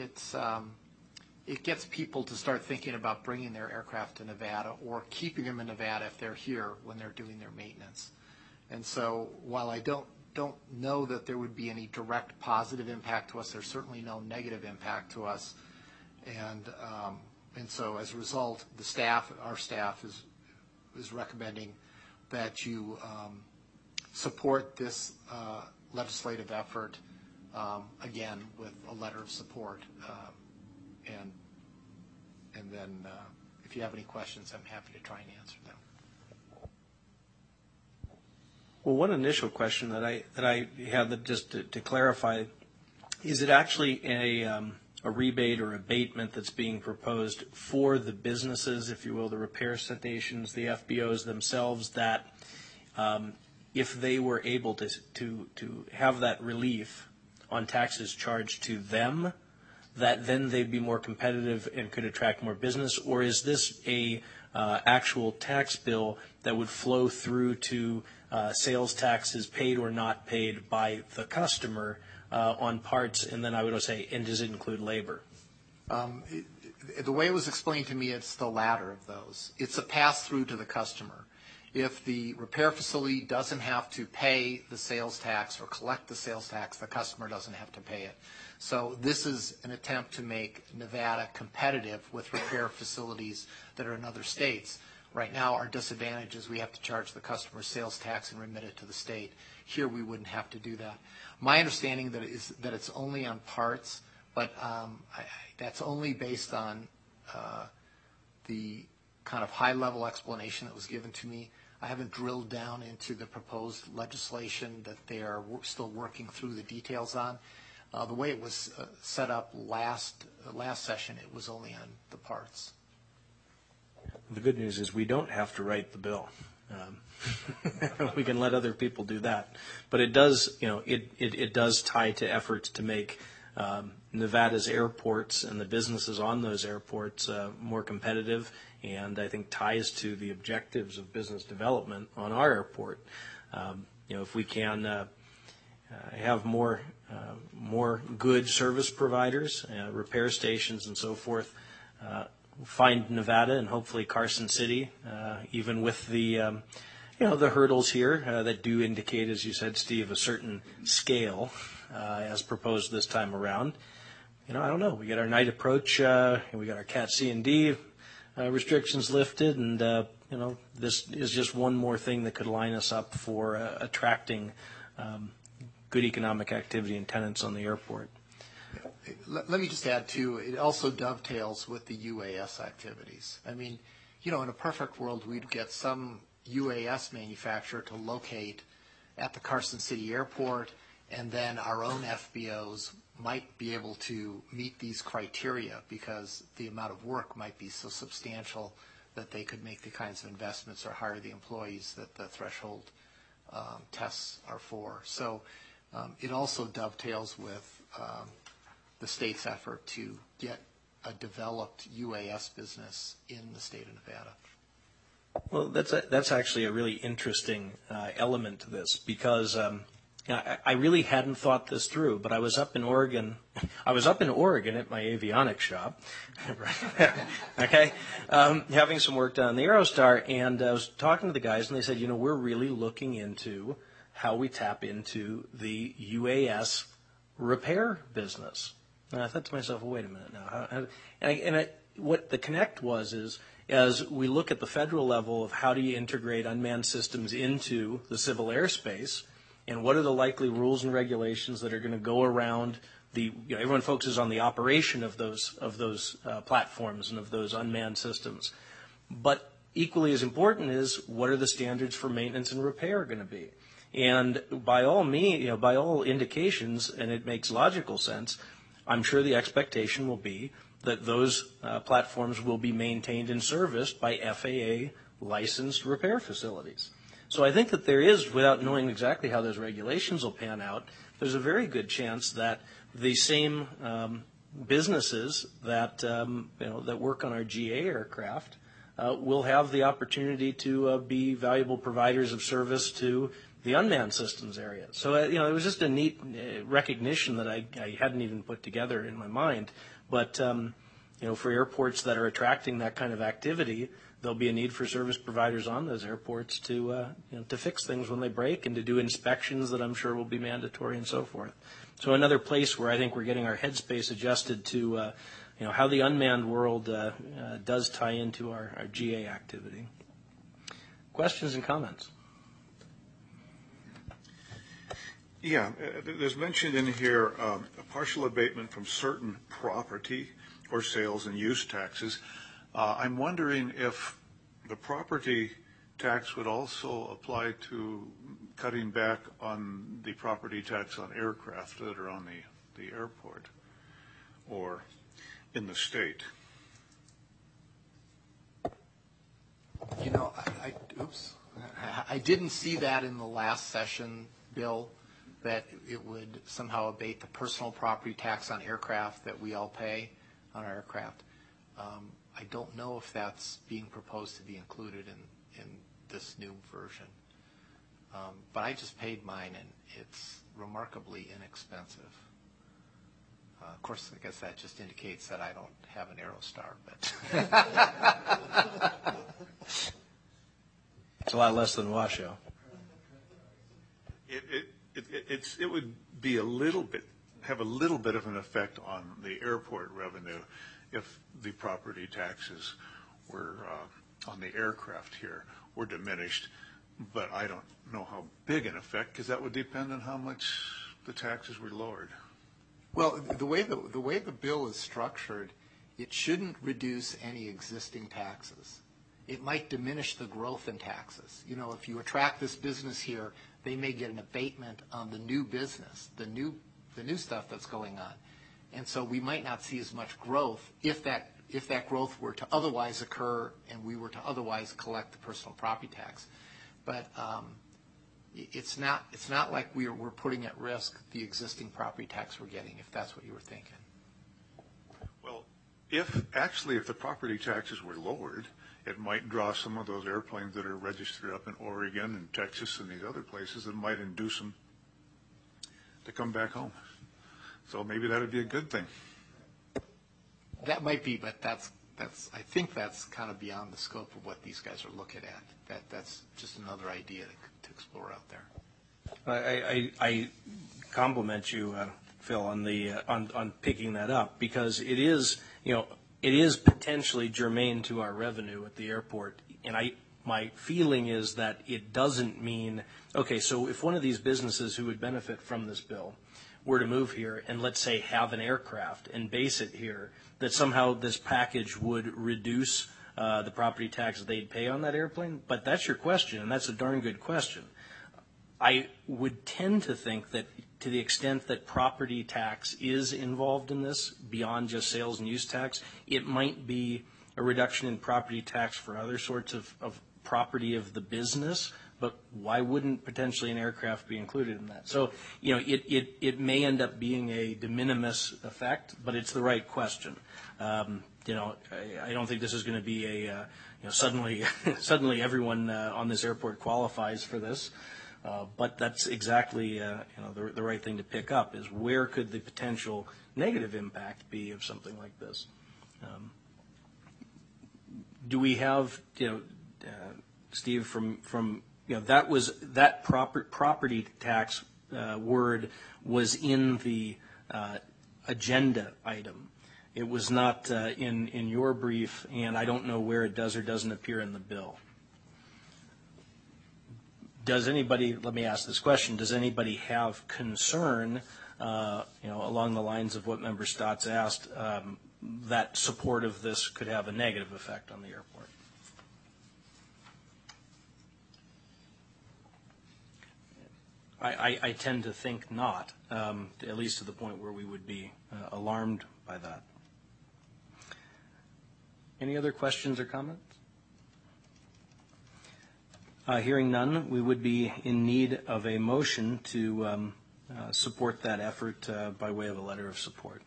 it gets people to start thinking about bringing their aircraft to Nevada or keeping them in Nevada if they're here when they're doing their maintenance. And so while I don't know that there would be any direct positive impact to us, there's certainly no negative impact to us. And so as a result, our staff is recommending that you support this legislative effort, again, with a letter of support. And then if you have any questions, I'm happy to try and answer them. Well, one initial question that I have, just to clarify, is it actually a rebate or abatement that's being proposed for the businesses, if you will, the repair stations, the FBOs themselves, that if they were able to have that relief on taxes charged to them, that then they'd be more competitive and could attract more business? Or is this a actual tax bill that would flow through to sales taxes paid or not paid by the customer on parts? And then I would say, and does it include labor? The way it was explained to me, it's the latter of those. It's a pass-through to the customer. If the repair facility doesn't have to pay the sales tax or collect the sales tax, the customer doesn't have to pay it. So this is an attempt to make Nevada competitive with repair facilities that are in other states. Right now, our disadvantage is we have to charge the customer sales tax and remit it to the state. Here, we wouldn't have to do that. My understanding that it's only on parts, but that's only based on the kind of high-level explanation that was given to me. I haven't drilled down into the proposed legislation that they are still working through the details on. The way it was set up last session, it was only on the parts. The good news is we don't have to write the bill. We can let other people do that. But it does, it does tie to efforts to make Nevada's airports and the businesses on those airports more competitive, and I think ties to the objectives of business development on our airport. If we can have more good service providers, repair stations, and so forth, find Nevada and hopefully Carson City, even with the the hurdles here that do indicate, as you said, Steve, a certain scale as proposed this time around. I don't know. We got our night approach. We got our Cat C and D restrictions lifted, and this is just one more thing that could line us up for attracting good economic activity and tenants on the airport. Let me just add, too, it also dovetails with the UAS activities. I mean, in a perfect world, we'd get some UAS manufacturer to locate at the Carson City Airport, and then our own FBOs might be able to meet these criteria because the amount of work might be so substantial that they could make the kinds of investments or hire the employees that the threshold tests are for. So it also dovetails with the state's effort to get a developed UAS business in the state of Nevada. Well, that's actually a really interesting element to this because I really hadn't thought this through, but I was up in Oregon. I was up in Oregon at my avionics shop, okay, having some work done on the Aerostar, and I was talking to the guys, and they said, we're really looking into how we tap into the UAS repair business. And I thought to myself, well, wait a minute now. What the connect was is, as we look at the federal level of how do you integrate unmanned systems into the civil airspace, and what are the likely rules and regulations that are going to go around everyone focuses on the operation of those platforms and of those unmanned systems. But equally as important is what are the standards for maintenance and repair going to be? And by all indications, and it makes logical sense, I'm sure the expectation will be that those platforms will be maintained and serviced by FAA licensed repair facilities. So I think that there is, without knowing exactly how those regulations will pan out, there's a very good chance that the same businesses that that work on our GA aircraft will have the opportunity to be valuable providers of service to the unmanned systems area. So it was just a neat recognition that I hadn't even put together in my mind. But for airports that are attracting that kind of activity, there'll be a need for service providers on those airports to fix things when they break and to do inspections that I'm sure will be mandatory and so forth. So another place where I think we're getting our headspace adjusted to how the unmanned world does tie into our GA activity. Questions and comments? Yeah, there's mentioned in here a partial abatement from certain property or sales and use taxes. I'm wondering if the property tax would also apply to cutting back on the property tax on aircraft that are on the airport or in the state. I didn't see that in the last session, Bill, that it would somehow abate the personal property tax on aircraft that we all pay on our aircraft. I don't know if that's being proposed to be included in this new version. But I just paid mine, and it's remarkably inexpensive. Of course, I guess that just indicates that I don't have an Aerostar, but it's a lot less than Washoe. It would be have a little bit of an effect on the airport revenue if the property taxes were on the aircraft here were diminished, but I don't know how big an effect because that would depend on how much the taxes were lowered. Well, the way the bill is structured, it shouldn't reduce any existing taxes. It might diminish the growth in taxes. If you attract this business here, they may get an abatement on the new business, the new stuff that's going on. And so we might not see as much growth if that growth were to otherwise occur and we were to otherwise collect the personal property tax. But it's not like we're putting at risk the existing property tax we're getting, if that's what you were thinking. Well, if the property taxes were lowered, it might draw some of those airplanes that are registered up in Oregon and Texas and these other places that might induce them to come back home. So maybe that would be a good thing. That might be, but I think that's kind of beyond the scope of what these guys are looking at. That's just another idea to explore out there. I compliment you, Phil, on picking that up, because it is potentially germane to our revenue at the airport, and my feeling is that it doesn't mean, okay, so if one of these businesses who would benefit from this bill were to move here and, let's say, have an aircraft and base it here, that somehow this package would reduce the property tax they'd pay on that airplane. But that's your question, and that's a darn good question. I would tend to think that to the extent that property tax is involved in this, beyond just sales and use tax, it might be a reduction in property tax for other sorts of property of the business, but why wouldn't potentially an aircraft be included in that? So, it may end up being a de minimis effect, but it's the right question. I don't think this is going to be suddenly everyone on this airport qualifies for this. But that's exactly the right thing to pick up, is where could the potential negative impact be of something like this? Do we have, Steve, from that property tax word was in the agenda item. It was not in your brief, and I don't know where it does or doesn't appear in the bill. Does anybody, let me ask this question, does anybody have concern, along the lines of what Member Stotts asked, that support of this could have a negative effect on the airport? I tend to think not, at least to the point where we would be alarmed by that. Any other questions or comments? Hearing none, we would be in need of a motion to support that effort by way of a letter of support.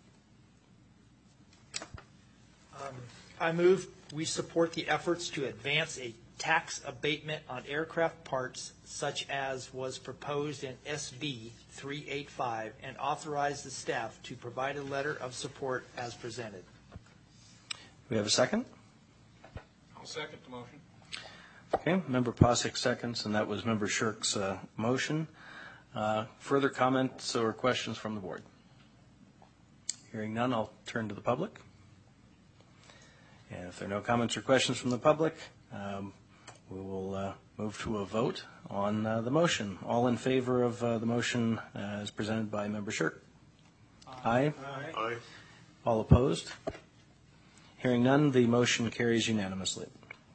I move we support the efforts to advance a tax abatement on aircraft parts such as was proposed in SB 385 and authorize the staff to provide a letter of support as presented. We have a second? I'll second the motion. Okay, Member Posick seconds, and that was Member Shirk's motion. Further comments or questions from the board? Hearing none, I'll turn to the public. And if there are no comments or questions from the public, we will move to a vote on the motion. All in favor of the motion as presented by Member Shirk? Aye. Aye. All opposed? Hearing none, the motion carries unanimously.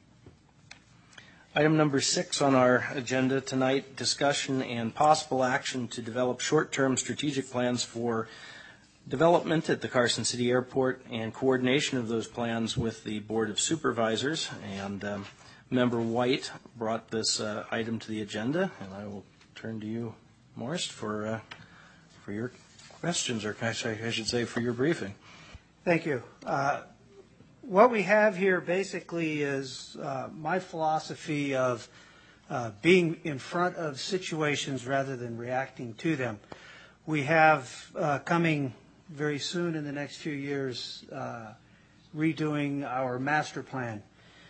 Item number 6 on our agenda tonight, discussion and possible action to develop short-term strategic plans for development at the Carson City Airport and coordination of those plans with the Board of Supervisors. And Member White brought this item to the agenda, and I will turn to you, Morris, for your questions, or I should say for your briefing. Thank you. What we have here basically is my philosophy of being in front of situations rather than reacting to them. We have coming very soon in the next few years redoing our master plan.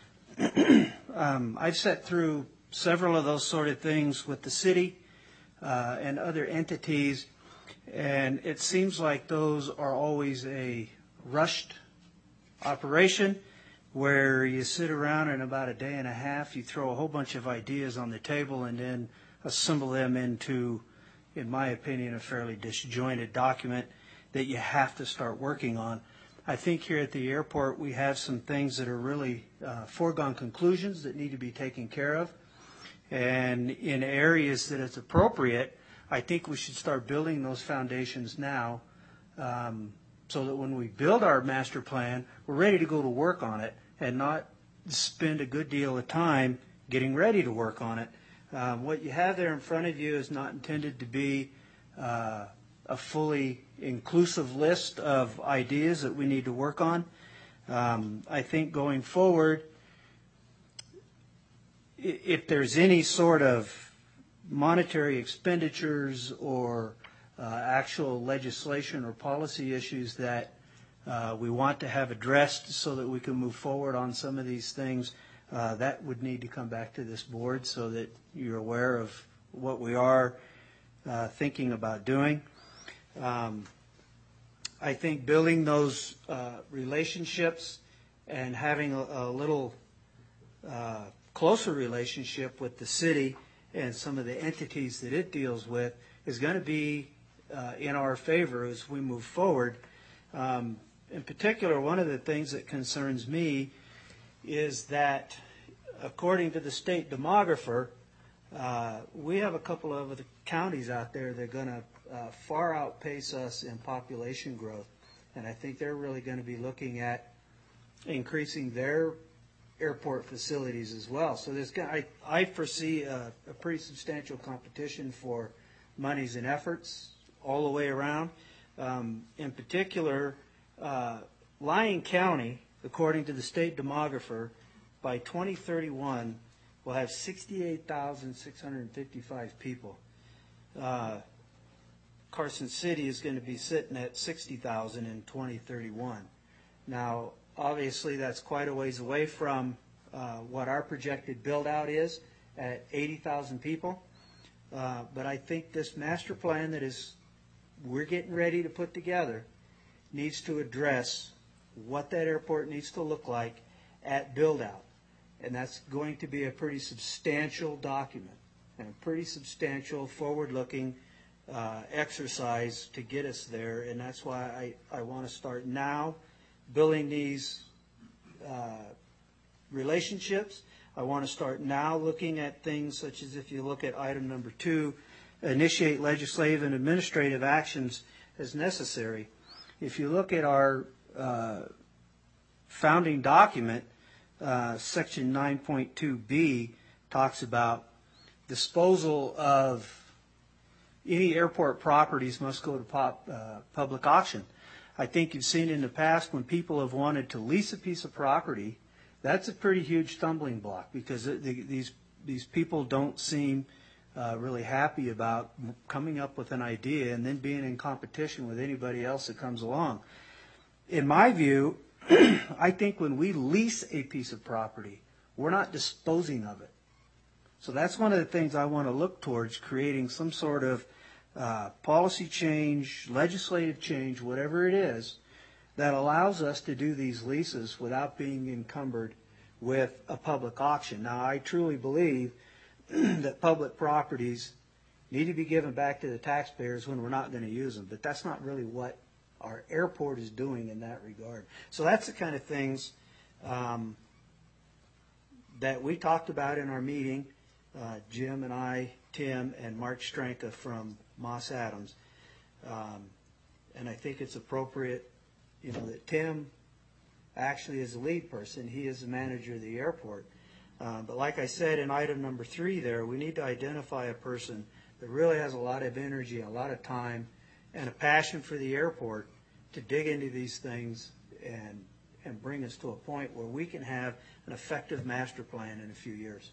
I've sat through several of those sort of things with the city and other entities, and it seems like those are always a rushed operation where you sit around and about a day and a half you throw a whole bunch of ideas on the table and then assemble them into, in my opinion, a fairly disjointed document that you have to start working on. I think here at the airport we have some things that are really foregone conclusions that need to be taken care of, and in areas that it's appropriate, I think we should start building those foundations now, so that when we build our master plan, we're ready to go to work on it and not spend a good deal of time getting ready to work on it. What you have there in front of you is not intended to be a fully inclusive list of ideas that we need to work on. I think going forward, if there's any sort of monetary expenditures or actual legislation or policy issues that we want to have addressed so that we can move forward on some of these things, that would need to come back to this board so that you're aware of what we are thinking about doing. I think building those relationships and having a little closer relationship with the city and some of the entities that it deals with is going to be in our favor as we move forward. In particular, one of the things that concerns me is that according to the state demographer, we have a couple of the counties out there that are going to far outpace us in population growth. And I think they're really going to be looking at increasing their airport facilities as well. So I foresee a pretty substantial competition for monies and efforts all the way around. In particular, Lyon County, according to the state demographer, by 2031 will have 68,655 people. Carson City is going to be sitting at 60,000 in 2031. Now, obviously, that's quite a ways away from what our projected build-out is at 80,000 people. But I think this master plan that we're getting ready to put together needs to address what that airport needs to look like at build-out. And that's going to be a pretty substantial document and a pretty substantial forward-looking exercise to get us there. And that's why I want to start now building these relationships. I want to start now looking at things such as, if you look at item number 2, initiate legislative and administrative actions as necessary. If you look at our founding document, section 9.2b talks about disposal of any airport properties must go to public auction. I think you've seen in the past when people have wanted to lease a piece of property, that's a pretty huge stumbling block because these people don't seem really happy about coming up with an idea and then being in competition with anybody else that comes along. In my view, I think when we lease a piece of property, we're not disposing of it. So that's one of the things I want to look towards, creating some sort of policy change, legislative change, whatever it is, that allows us to do these leases without being encumbered with a public auction. Now, I truly believe that public properties need to be given back to the taxpayers when we're not going to use them, but that's not really what our airport is doing in that regard. So that's the kind of things that we talked about in our meeting, Jim and I, Tim, and Mark Stranka from Moss Adams. And I think it's appropriate, that Tim actually is the lead person. He is the manager of the airport. But like I said in item number 3 there, we need to identify a person that really has a lot of energy, a lot of time, and a passion for the airport to dig into these things and bring us to a point where we can have an effective master plan in a few years.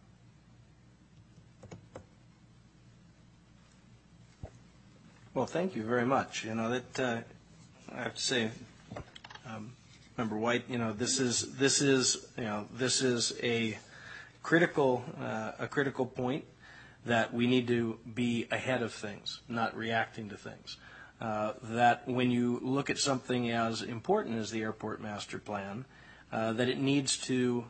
Well, thank you very much. I have to say, Member White, this is a critical point that we need to be ahead of things, not reacting to things. That when you look at something as important as the airport master plan, that it needs to,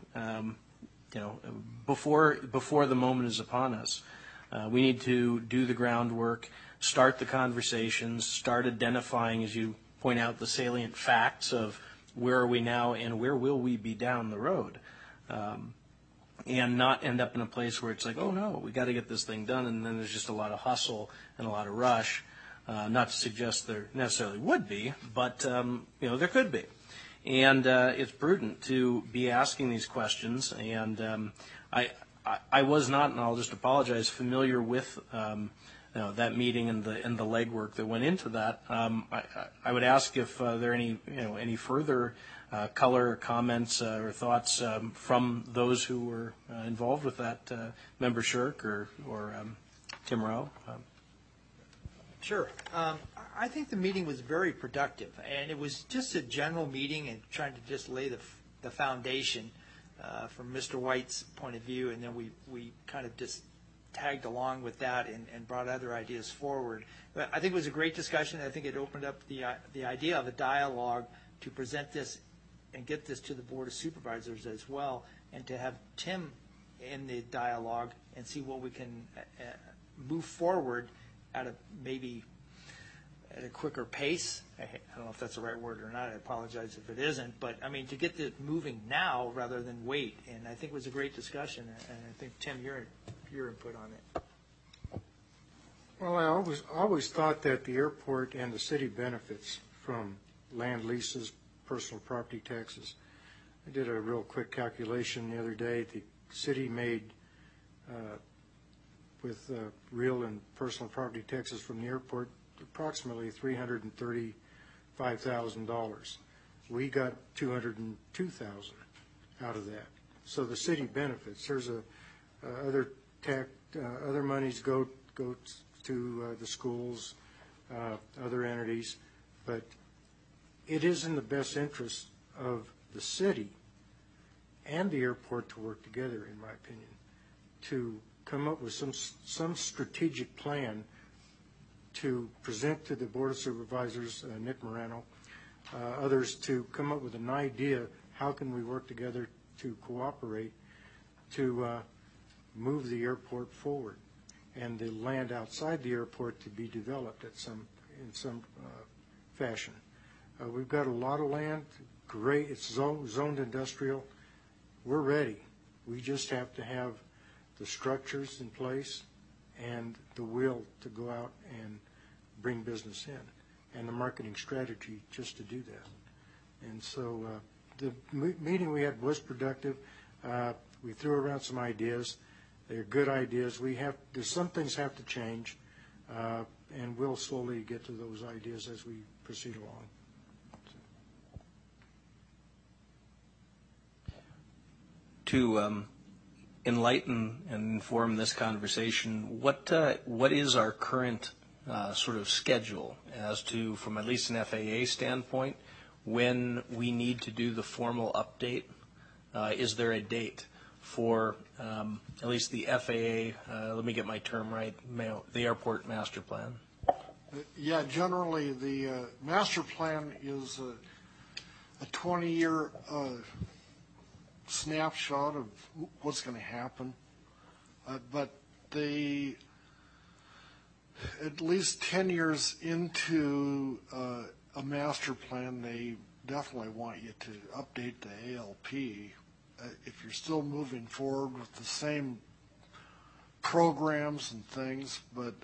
before the moment is upon us, we need to do the groundwork, start the conversations, start identifying, as you point out, the salient facts of where are we now and where will we be down the road, and not end up in a place where it's like, oh no, we got to get this thing done, and then there's just a lot of hustle and a lot of rush. Not to suggest there necessarily would be, but there could be, and it's prudent to be asking these questions. And I was not, and I'll just apologize, familiar with that meeting and the legwork that went into that. I would ask if there are any further color or comments or thoughts from those who were involved with that, Member Shirk or Tim Rowe. Sure. I think the meeting was very productive, and it was just a general meeting and trying to just lay the foundation from Mr. White's point of view, and then we kind of just tagged along with that and brought other ideas forward. But I think it was a great discussion. I think it opened up the idea of a dialogue to present this and get this to the Board of Supervisors as well, and to have Tim in the dialogue and see what we can move forward at a quicker pace. I don't know if that's the right word or not. I apologize if it isn't. But, I mean, to get this moving now rather than wait. And I think it was a great discussion. And I think, Tim, your input on it. Well, I always thought that the airport and the city benefits from land leases, personal property taxes. I did a real quick calculation the other day. The city made, with real and personal property taxes from the airport, approximately $335,000. We got $202,000 out of that. So the city benefits. There's other monies go to the schools, other entities, but it is in the best interest of the city and the airport to work together, in my opinion, to come up with some strategic plan to present to the Board of Supervisors, Nick Morano, others, to come up with an idea, how can we work together to cooperate to move the airport forward and the land outside the airport to be developed in some fashion. We've got a lot of land, great, it's zoned industrial. We're ready. We just have to have the structures in place and the will to go out and bring business in, and the marketing strategy just to do that. And so the meeting we had was productive. We threw around some ideas. They're good ideas. There's some things have to change, and we'll slowly get to those ideas as we proceed along. To enlighten and inform this conversation, what is our current sort of schedule as to, from at least an FAA standpoint, when we need to do the formal update? Is there a date for at least the FAA, let me get my term right, the airport master plan? Yeah, generally the master plan is a 20-year snapshot of what's going to happen. But at least 10 years into a master plan, they definitely want you to update the ALP. If you're still moving forward with the same programs and things, but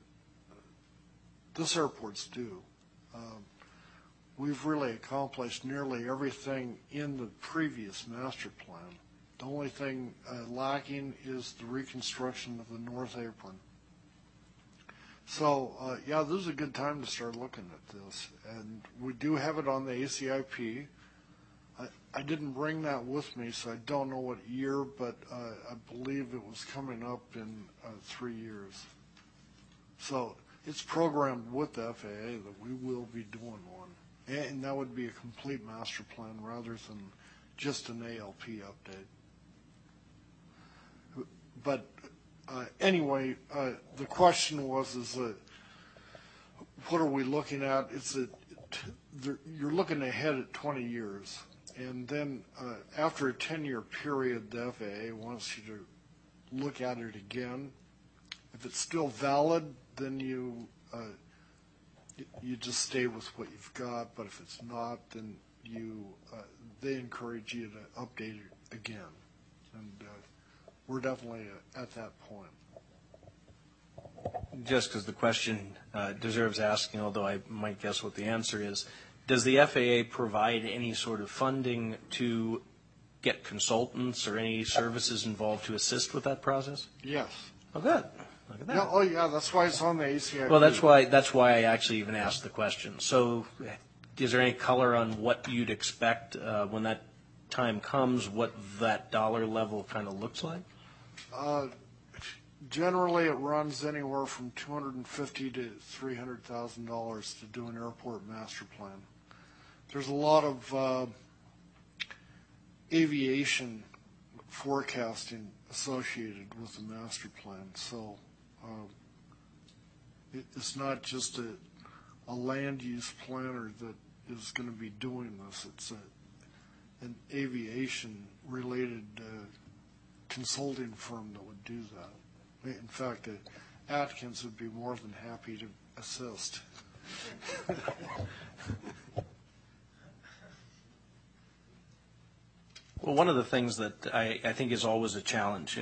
this airport's due. We've really accomplished nearly everything in the previous master plan. The only thing lacking is the reconstruction of the North Apron. So, yeah, this is a good time to start looking at this. And we do have it on the ACIP. I didn't bring that with me, so I don't know what year, but I believe it was coming up in 3 years. So it's programmed with the FAA that we will be doing one. And that would be a complete master plan rather than just an ALP update. But anyway, the question was, what are we looking at? You're looking ahead at 20 years. And then after a 10-year period, the FAA wants you to look at it again. If it's still valid, then you just stay with what you've got. But if it's not, then they encourage you to update it again. And we're definitely at that point. Just because the question deserves asking, although I might guess what the answer is, does the FAA provide any sort of funding to get consultants or any services involved to assist with that process? Yes. Oh, good. Look at that. Yeah, oh, yeah, that's why it's on the ACIP. Well, that's why I actually even asked the question. So, is there any color on what you'd expect when that time comes? What that dollar level kind of looks like? Generally, it runs anywhere from $250,000 to $300,000 to do an airport master plan. There's a lot of aviation forecasting associated with the master plan, so it's not just a land use planner that is going to be doing this. It's an aviation-related consulting firm that would do that. In fact, Atkins would be more than happy to assist. Well, one of the things that I think is always a challenge,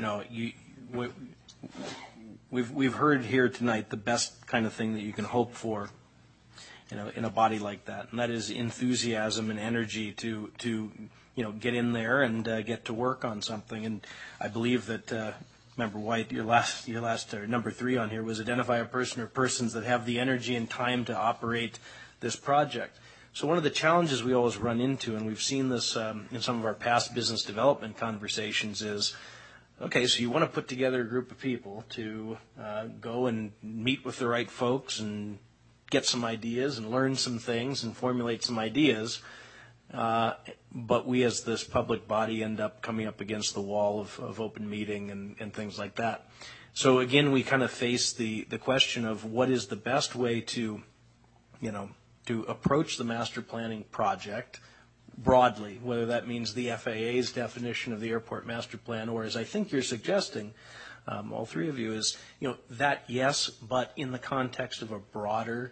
we've heard here tonight the best kind of thing that you can hope for, in a body like that, and that is enthusiasm and energy to get in there and get to work on something. And I believe that Member White, your last number 3 on here was identify a person or persons that have the energy and time to operate this project. So one of the challenges we always run into, and we've seen this in some of our past business development conversations, is, okay, so you want to put together a group of people to go and meet with the right folks and get some ideas and learn some things and formulate some ideas, but we as this public body end up coming up against the wall of open meeting and things like that. So again, we kind of face the question of what is the best way to approach the master planning project broadly, whether that means the FAA's definition of the airport master plan, or as I think you're suggesting, all 3 of you, is, that yes, but in the context of a broader,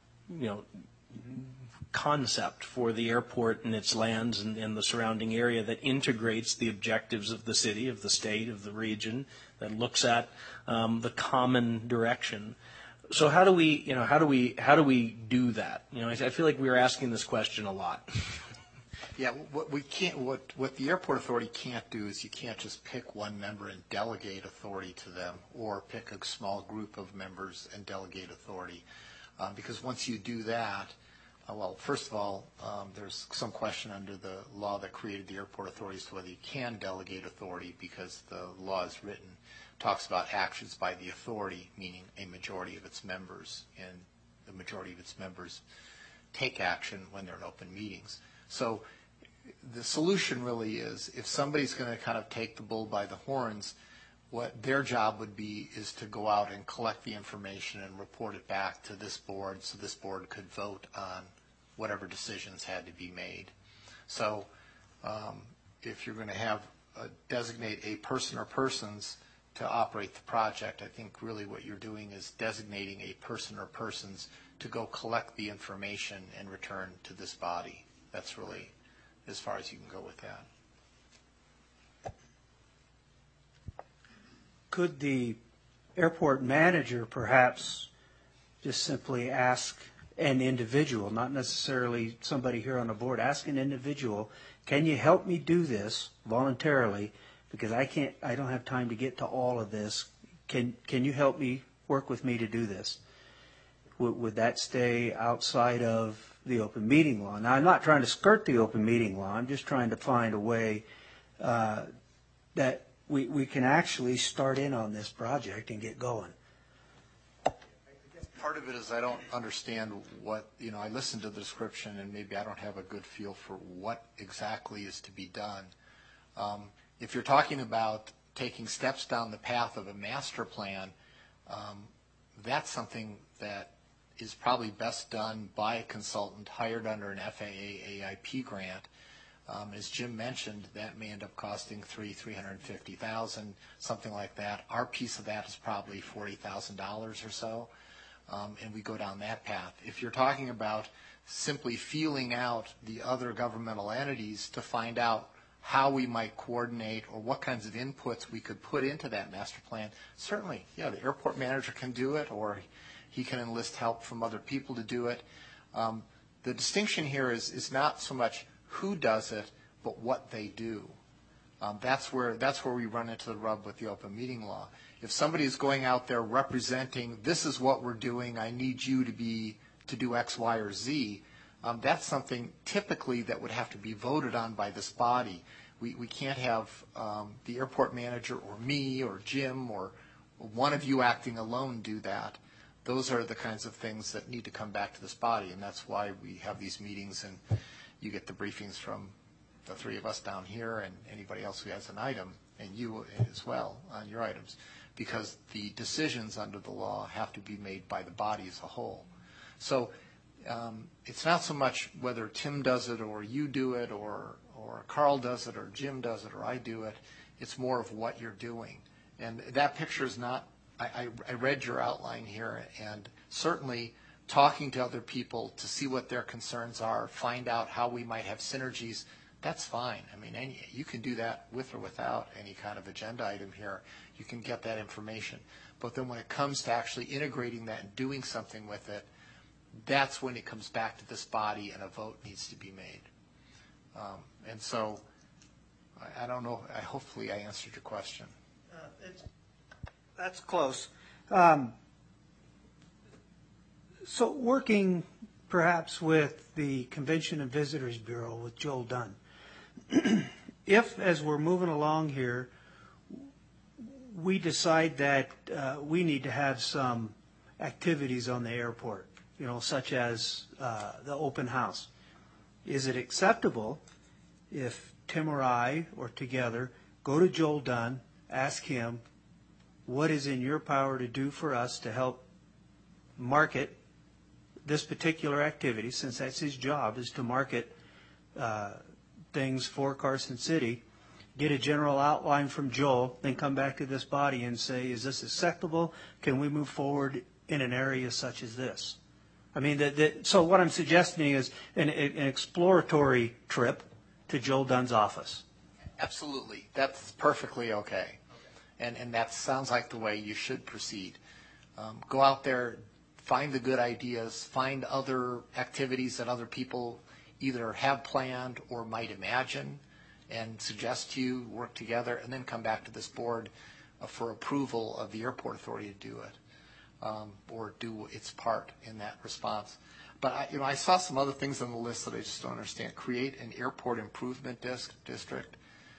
concept for the airport and its lands and the surrounding area that integrates the objectives of the city, of the state, of the region, that looks at the common direction. So how do we do that? I feel like we're asking this question a lot. Yeah, what the airport authority can't do is you can't just pick one member and delegate authority to them, or pick a small group of members and delegate authority, because once you do that, well, first of all, there's some question under the law that created the airport authority as to whether you can delegate authority, because the law is written, talks about actions by the authority, meaning a majority of its members, and the majority of its members take action when they're in open meetings. So the solution really is, if somebody's going to kind of take the bull by the horns, what their job would be is to go out and collect the information and report it back to this board, so this board could vote on whatever decisions had to be made. So if you're going to have designate a person or persons to operate the project, I think really what you're doing is designating a person or persons to go collect the information and return to this body. That's really as far as you can go with that. Could the airport manager perhaps just simply ask an individual, not necessarily somebody here on the board, ask an individual, can you help me do this voluntarily, because I don't have time to get to all of this. Can you help me, work with me to do this? Would that stay outside of the open meeting law? Now, I'm not trying to skirt the open meeting law. I'm just trying to find a way that we can actually start in on this project and get going. Part of it is I don't understand what, I listened to the description and maybe I don't have a good feel for what exactly is to be done. If you're talking about taking steps down the path of a master plan, that's something that is probably best done by a consultant hired under an FAA AIP grant. As Jim mentioned, that may end up costing $350,000, something like that. Our piece of that is probably $40,000 or so, and we go down that path. If you're talking about simply feeling out the other governmental entities to find out how we might coordinate or what kinds of inputs we could put into that master plan, certainly, yeah, the airport manager can do it, or he can enlist help from other people to do it. The distinction here is not so much who does it, but what they do. That's where we run into the rub with the open meeting law. If somebody is going out there representing, this is what we're doing, I need you to do X, Y, or Z, that's something typically that would have to be voted on by this body. We can't have the airport manager or me or Jim or one of you acting alone do that. Those are the kinds of things that need to come back to this body, and that's why we have these meetings, and you get the briefings from the three of us down here and anybody else who has an item, and you as well on your items, because the decisions under the law have to be made by the body as a whole. So it's not so much whether Tim does it or you do it or Carl does it or Jim does it or I do it. It's more of what you're doing. And that picture is not, I read your outline here, and certainly talking to other people to see what their concerns are, find out how we might have synergies, that's fine. I mean, you can do that with or without any kind of agenda item here. You can get that information. But then when it comes to actually integrating that and doing something with it, that's when it comes back to this body and a vote needs to be made. And so I don't know. Hopefully I answered your question. That's close. So working perhaps with the Convention and Visitors Bureau with Joel Dunn, if as we're moving along here, we decide that we need to have some activities on the airport, such as the open house, is it acceptable if Tim or I or together go to Joel Dunn, ask him, what is in your power to do for us to help market this particular activity, since that's his job, is to market things for Carson City, get a general outline from Joel, then come back to this body and say, is this acceptable? Can we move forward in an area such as this? I mean, so what I'm suggesting is an exploratory trip to Joel Dunn's office. Absolutely. That's perfectly okay. And that sounds like the way you should proceed. Go out there, find the good ideas, find other activities that other people either have planned or might imagine and suggest to you, work together, and then come back to this board for approval of the airport authority to do it or do its part in that response. But I saw some other things on the list that I just don't understand. Create an airport improvement district.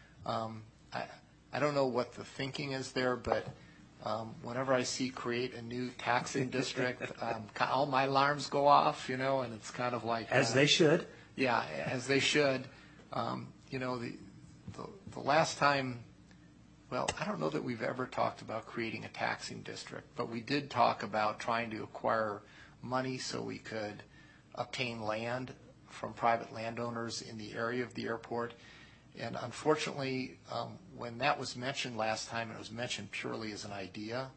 I don't know what the thinking is there, but whenever I see create a new taxing district, all my alarms go off, and it's kind of like... As they should. Yeah, as they should. The last time, well, I don't know that we've ever talked about creating a taxing district, but we did talk about trying to acquire money so we could obtain land from private landowners in the area of the airport. And unfortunately, when that was mentioned last time, it was mentioned purely as an idea.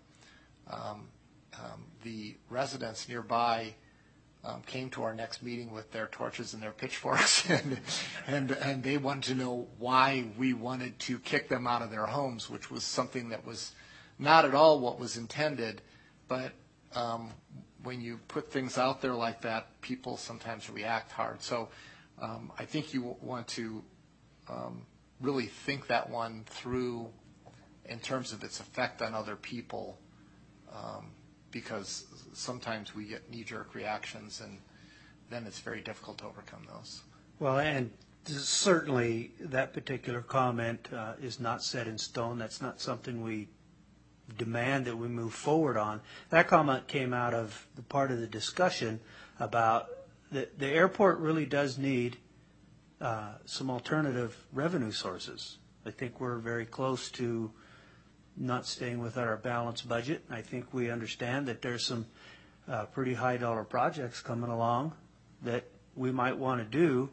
The residents nearby came to our next meeting with their torches and their pitchforks, and they wanted to know why we wanted to kick them out of their homes, which was something that was not at all what was intended. But when you put things out there like that, people sometimes react hard. So I think you want to really think that one through in terms of its effect on other people, because sometimes we get knee-jerk reactions, and then it's very difficult to overcome those. Well, and certainly that particular comment is not set in stone. That's not something we demand that we move forward on. That comment came out of the part of the discussion about the airport really does need some alternative revenue sources. I think we're very close to not staying within our balanced budget. I think we understand that there's some pretty high dollar projects coming along that we might want to do.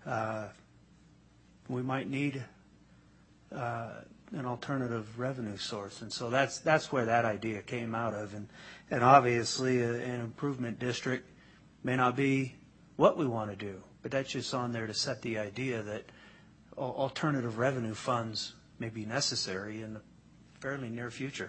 We might need an alternative revenue source, and so that's where that idea came out of. And obviously an improvement district may not be what we want to do, but that's just on there to set the idea that alternative revenue funds may be necessary in the fairly near future.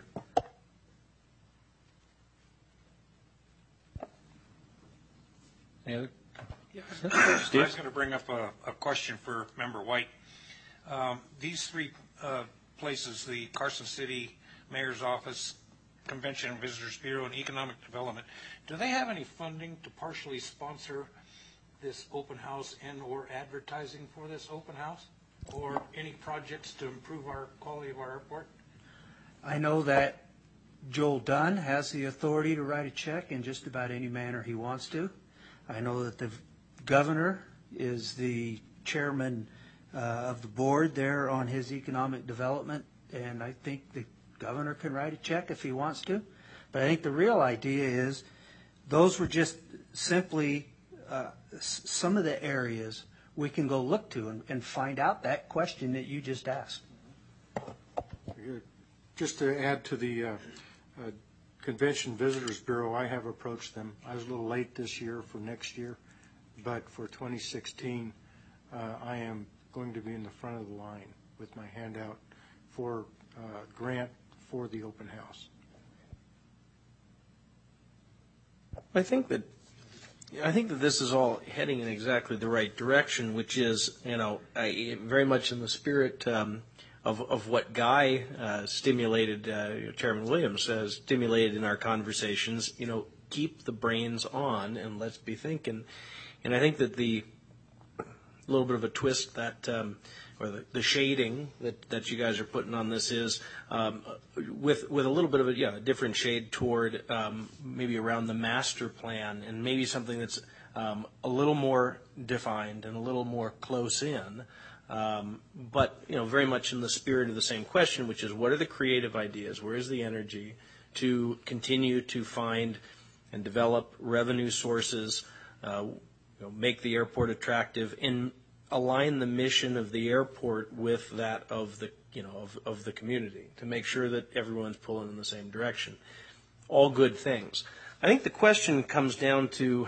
Any other? I was going to bring up a question for Member White. These three places, the Carson City Mayor's Office, Convention and Visitors Bureau, and Economic Development, do they have any funding to partially sponsor this open house and or advertising for this open house? Or any projects to improve our quality of our airport? I know that Joel Dunn has the authority to write a check in just about any manner he wants to. I know that the governor is the chairman of the board there on his economic development, and I think the governor can write a check if he wants to. But I think the real idea is those were just simply some of the areas we can go look to and find out that question that you just asked. Just to add to the Convention Visitors Bureau, I have approached them. I was a little late this year for next year, but for 2016, I am going to be in the front of the line with my handout for grant for the open house. I think that this is all heading in exactly the right direction, which is, very much in the spirit of what Guy stimulated, Chairman Williams stimulated in our conversations. Keep the brains on and let's be thinking. And I think that the little bit of a twist that, or the shading that you guys are putting on this is with a little bit of a different shade toward maybe around the master plan and maybe something that's a little more defined and a little more close in, but very much in the spirit of the same question, which is what are the creative ideas? Where is the energy to continue to find and develop revenue sources, make the airport attractive, and align the mission of the airport with that of the of the community to make sure that everyone's pulling in the same direction. All good things. I think the question comes down to,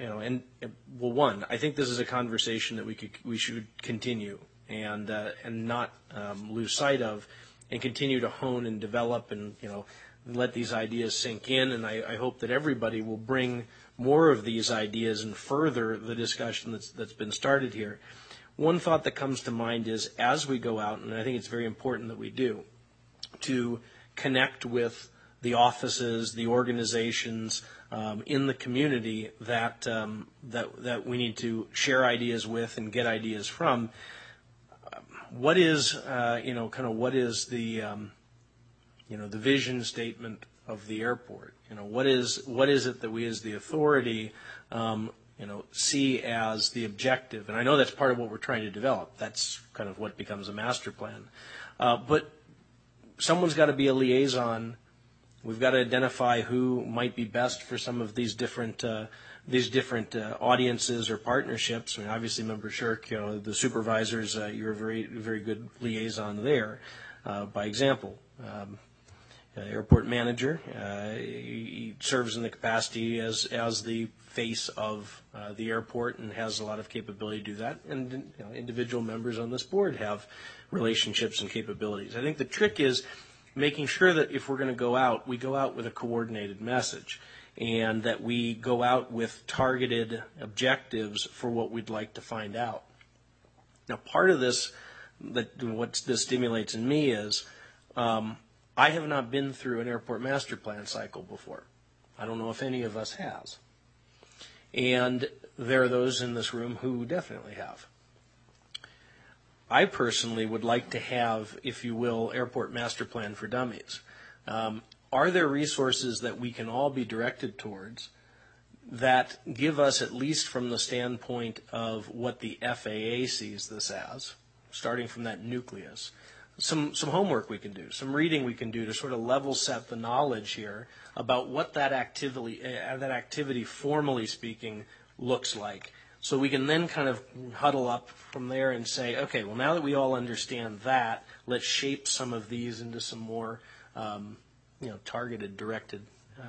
one, I think this is a conversation that we should continue and not lose sight of, and continue to hone and develop and let these ideas sink in. And I hope that everybody will bring more of these ideas and further the discussion that's been started here. One thought that comes to mind is as we go out, and I think it's very important that we do, to connect with the offices, the organizations in the community that we need to share ideas with and get ideas from. What is what is the the vision statement of the airport? What is it that we as the authority see as the objective? And I know that's part of what we're trying to develop. That's kind of what becomes a master plan. But someone's got to be a liaison. We've got to identify who might be best for some of these different audiences or partnerships. I mean, obviously, Member Shirk, the supervisors, you're a very, very good liaison there. By example, airport manager, he serves in the capacity as the face of the airport and has a lot of capability to do that. And individual members on this board have relationships and capabilities. I think the trick is making sure that if we're going to go out, we go out with a coordinated message, and that we go out with targeted objectives for what we'd like to find out. Now, part of this, what this stimulates in me is, I have not been through an airport master plan cycle before. I don't know if any of us has. And there are those in this room who definitely have. I personally would like to have, if you will, airport master plan for dummies. Are there resources that we can all be directed towards that give us, at least from the standpoint of what the FAA sees this as, starting from that nucleus, some homework we can do, some reading we can do to sort of level set the knowledge here about what that activity, formally speaking, looks like. So we can then kind of huddle up from there and say, okay, well, now that we all understand that, let's shape some of these into some more targeted, directed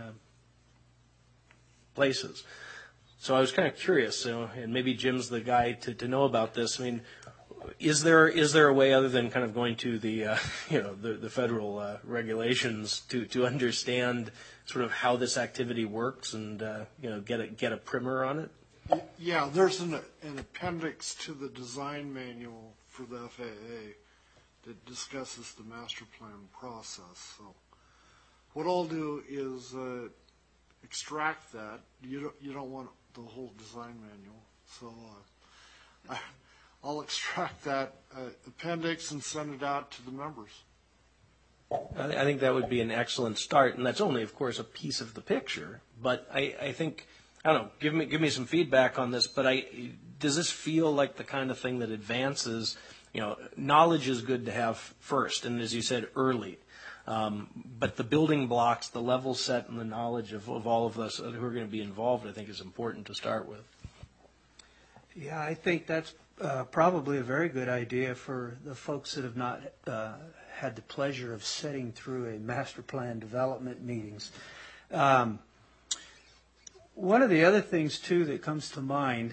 places. So I was kind of curious, and maybe Jim's the guy to know about this. I mean, is there a way other than kind of going to the the federal regulations to understand sort of how this activity works and get a primer on it? Yeah, there's an appendix to the design manual for the FAA that discusses the master plan process. So what I'll do is extract that. You don't want the whole design manual, so I'll extract that appendix and send it out to the members. I think that would be an excellent start, and that's only, of course, a piece of the picture. But I think, I don't know, give me some feedback on this, but does this feel like the kind of thing that advances, knowledge is good to have first, and as you said, early. But the building blocks, the level set, and the knowledge of all of us who are going to be involved, I think is important to start with. Yeah, I think that's probably a very good idea for the folks that have not had the pleasure of sitting through a master plan development meetings. One of the other things, too, that comes to mind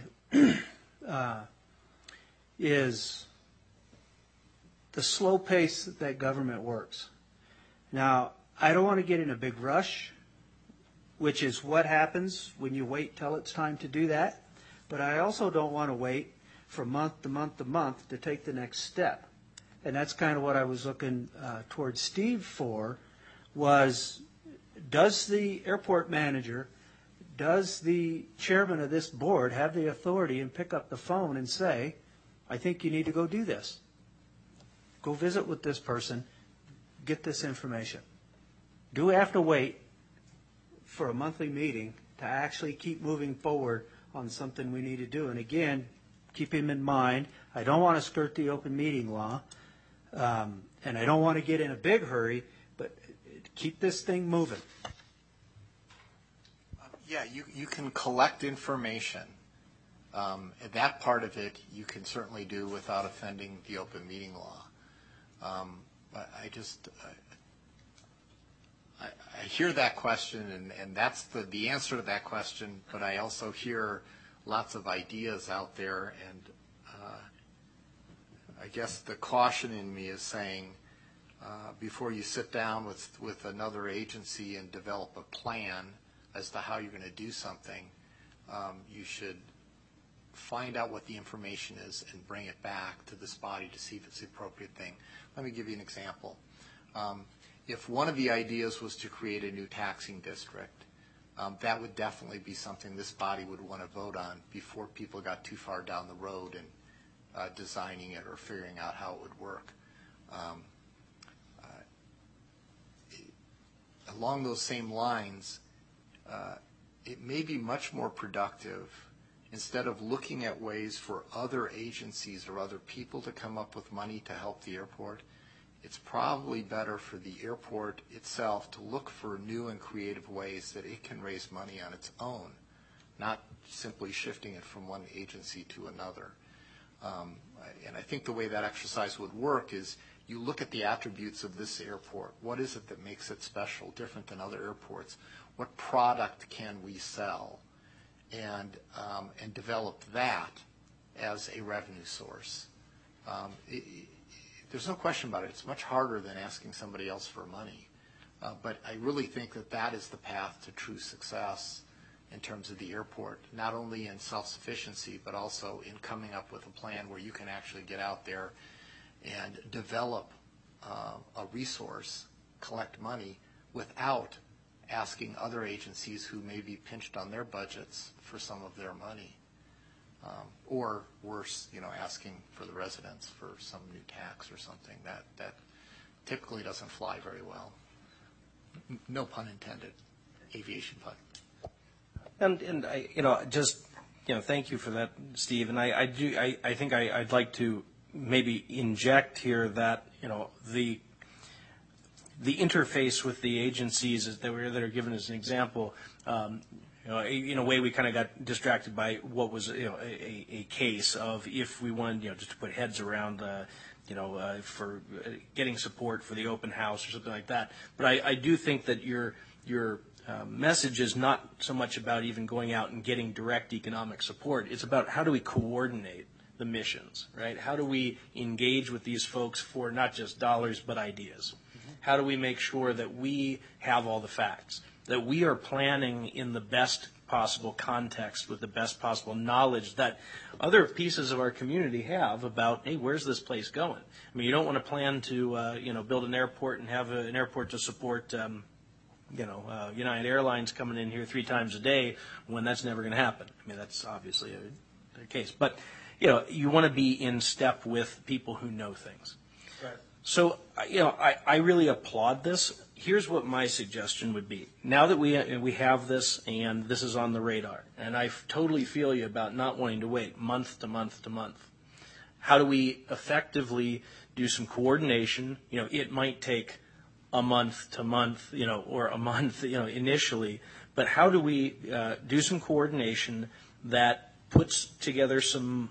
is the slow pace that government works. Now, I don't want to get in a big rush, which is what happens when you wait till it's time to do that. But I also don't want to wait from month to month to month to take the next step. And that's kind of what I was looking towards Steve for, was does the airport manager, does the chairman of this board have the authority and pick up the phone and say, I think you need to go do this. Go visit with this person, get this information. Do we have to wait for a monthly meeting to actually keep moving forward on something we need to do? And again, keep him in mind, I don't want to skirt the open meeting law, and I don't want to get in a big hurry, but keep this thing moving. Yeah, you can collect information. That part of it you can certainly do without offending the open meeting law. But I hear that question, and that's the answer to that question, but I also hear lots of ideas out there, and I guess the caution in me is saying before you sit down with another agency and develop a plan as to how you're going to do something, you should find out what the information is and bring it back to this body to see if it's the appropriate thing. Let me give you an example. If one of the ideas was to create a new taxing district, that would definitely be something this body would want to vote on before people got too far down the road in designing it or figuring out how it would work. Along those same lines, it may be much more productive, instead of looking at ways for other agencies or other people to come up with money to help the airport, it's probably better for the airport itself to look for new and creative ways that it can raise money on its own, not simply shifting it from one agency to another. And I think the way that exercise would work is you look at the attributes of this airport. What is it that makes it special, different than other airports? What product can we sell? And develop that as a revenue source. There's no question about it. It's much harder than asking somebody else for money. But I really think that is the path to true success in terms of the airport, not only in self-sufficiency, but also in coming up with a plan where you can actually get out there and develop a resource, collect money, without asking other agencies who may be pinched on their budgets for some of their money. Or worse, asking for the residents for some new tax or something. That typically doesn't fly very well. No pun intended. Aviation pun. And I, thank you for that, Steve. And I think I'd like to maybe inject here that, the interface with the agencies that are given as an example, in a way we kind of got distracted by what was, a case of if we wanted, just to put heads around, for getting support for the open house or something like that. But I do think that your message is not so much about even going out and getting direct economic support. It's about how do we coordinate the missions, right? How do we engage with these folks for not just dollars but ideas? Mm-hmm. How do we make sure that we have all the facts, that we are planning in the best possible context, with the best possible knowledge that other pieces of our community have about, hey, where's this place going? I mean, you don't want to plan to, build an airport and have an airport to support, United Airlines coming in here 3 times a day when that's never going to happen. I mean, that's obviously a case. But, you want to be in step with people who know things. Right. So, I really applaud this. Here's what my suggestion would be. Now that we have this and this is on the radar, and I totally feel you about not wanting to wait month to month to month, how do we effectively do some coordination? It might take a month to month, or a month, initially, but how do we do some coordination that puts together some,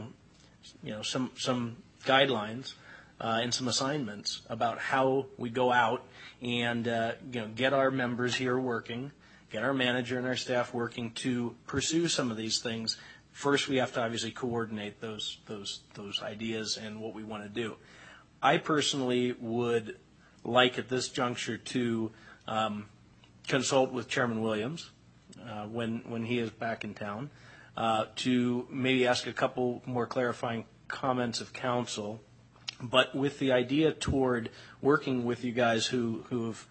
some guidelines and some assignments about how we go out and get our members here working, get our manager and our staff working to pursue some of these things. First, we have to obviously coordinate those ideas and what we want to do. I personally would like at this juncture to consult with Chairman Williams when he is back in town, to maybe ask a couple more clarifying comments of council, but with the idea toward working with you guys who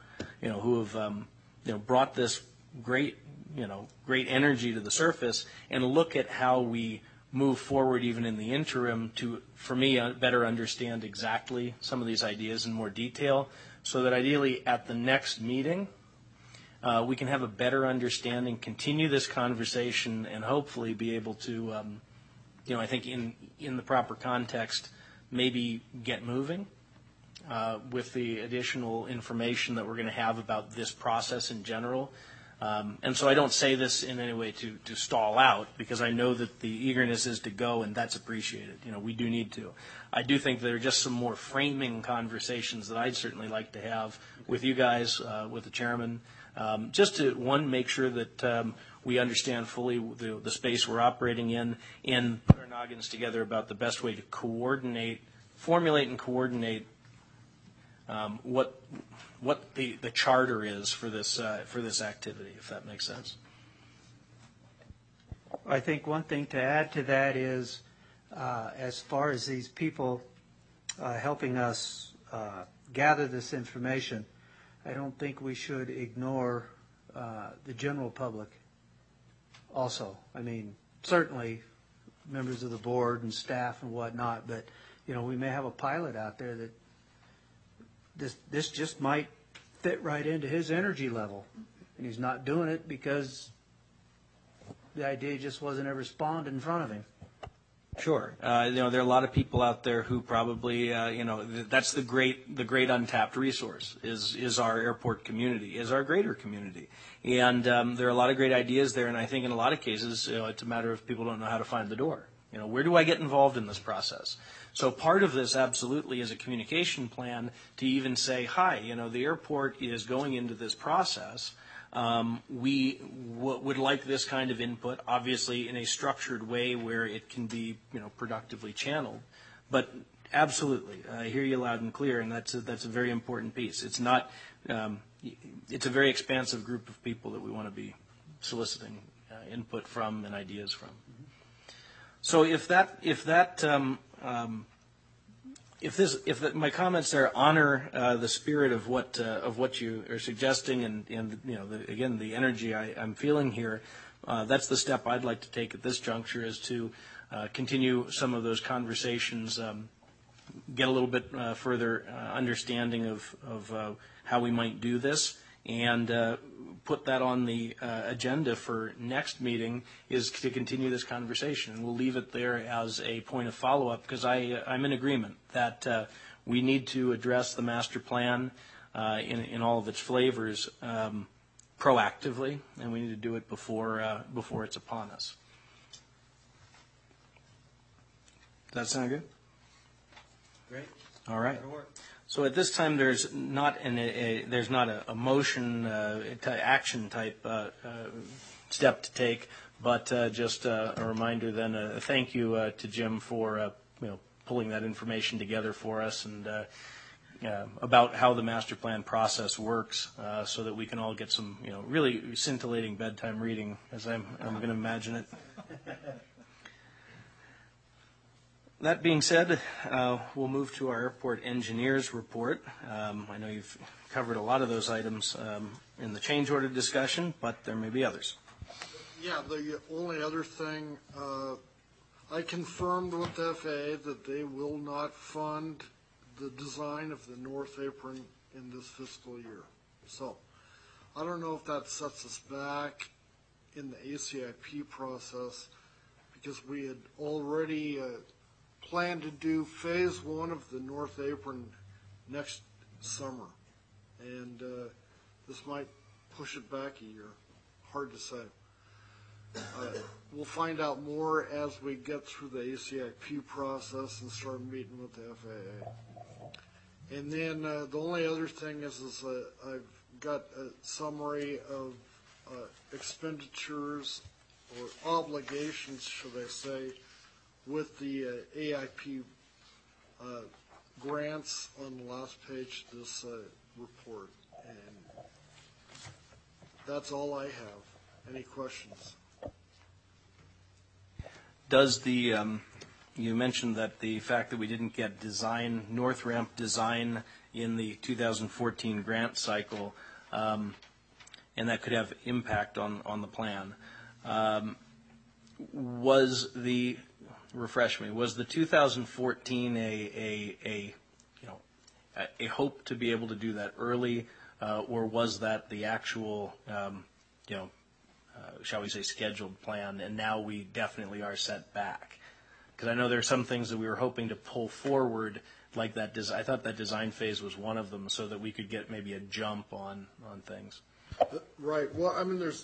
have brought this great energy to the surface, and look at how we move forward even in the interim to, for me, better understand exactly some of these ideas in more detail, so that ideally at the next meeting we can have a better understanding, continue this conversation, and hopefully be able to, I think in the proper context, maybe get moving with the additional information that we're going to have about this process in general. And so I don't say this in any way to stall out, because I know that the eagerness is to go, and that's appreciated. We do need to. I do think there are just some more framing conversations that I'd certainly like to have with you guys, with the chairman, just to, make sure that we understand fully the space we're operating in, and put our noggins together about the best way to formulate and coordinate what the charter is for this activity, if that makes sense. I think one thing to add to that is, as far as these people helping us gather this information, I don't think we should ignore the general public also. I mean, certainly members of the board and staff and whatnot, but we may have a pilot out there that this just might fit right into his energy level, and he's not doing it because the idea just wasn't ever spawned in front of him. Sure. There are a lot of people out there who probably, that's the great untapped resource is our airport community, is our greater community. And there are a lot of great ideas there, and I think in a lot of cases, it's a matter of people don't know how to find the door. Where do I get involved in this process? So part of this absolutely is a communication plan to even say, hi, the airport is going into this process. We would like this kind of input, obviously in a structured way where it can be, productively channeled. But absolutely, I hear you loud and clear, and that's a very important piece. It's not, it's a very expansive group of people that we want to be soliciting input from and ideas from. So if my comments there honor the spirit of what you are suggesting, and again the energy I'm feeling here, that's the step I'd like to take at this juncture, is to continue some of those conversations, get a little bit further understanding of how we might do this, and put that on the agenda for next meeting, is to continue this conversation. And we'll leave it there as a point of follow-up, because I'm in agreement that we need to address the master plan in all of its flavors proactively, and we need to do it before it's upon us. Does that sound good? Great. All right. So at this time, there's not a motion action type step to take, but just a reminder. Then a thank you to Jim for pulling that information together for us, and about how the master plan process works, so that we can all get some, really scintillating bedtime reading, as I'm going to imagine it. That being said, we'll move to our airport engineers report. I know you've covered a lot of those items in the change order discussion, but there may be others. Yeah, the only other thing, I confirmed with the FAA that they will not fund the design of the north apron in this fiscal year. So I don't know if that sets us back in the ACIP process, because we had already planned to do phase one of the north apron next summer. And this might push it back a year. Hard to say. We'll find out more as we get through the ACIP process and start meeting with the FAA. And then the only other thing is I've got a summary of expenditures or obligations, should I say, with the AIP grants on the last page of this report. And that's all I have. Any questions? Does the you mentioned that the fact that we didn't get north ramp design in the 2014 grant cycle, and that could have impact on the plan. Was the 2014 a hope to be able to do that early, or was that the actual shall we say scheduled plan, and now we definitely are set back? Because I know there are some things that we were hoping to pull forward, like that. I thought that design phase was one of them, so that we could get maybe a jump on things. Right. Well, I mean, there's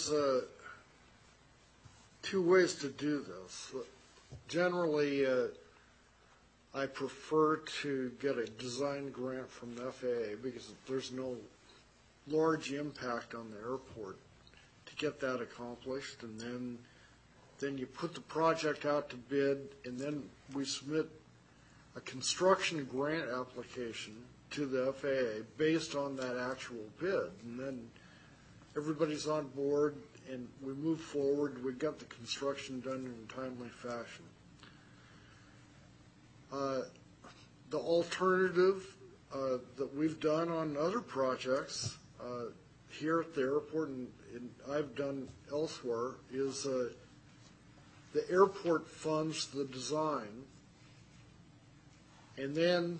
two ways to do this. Generally, I prefer to get a design grant from the FAA because there's no large impact on the airport to get that accomplished, and then you put the project out to bid, and then we submit a construction grant application to the FAA based on that actual bid, and then everybody's on board, and we move forward. We got the construction done in a timely fashion. The alternative that we've done on other projects here at the airport, and I've done elsewhere, is the airport funds the design, and then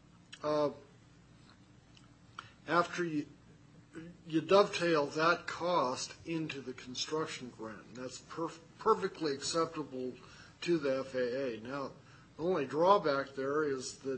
after you dovetail that cost into the construction grant, and that's perfectly acceptable to the FAA. Now, the only drawback there is that,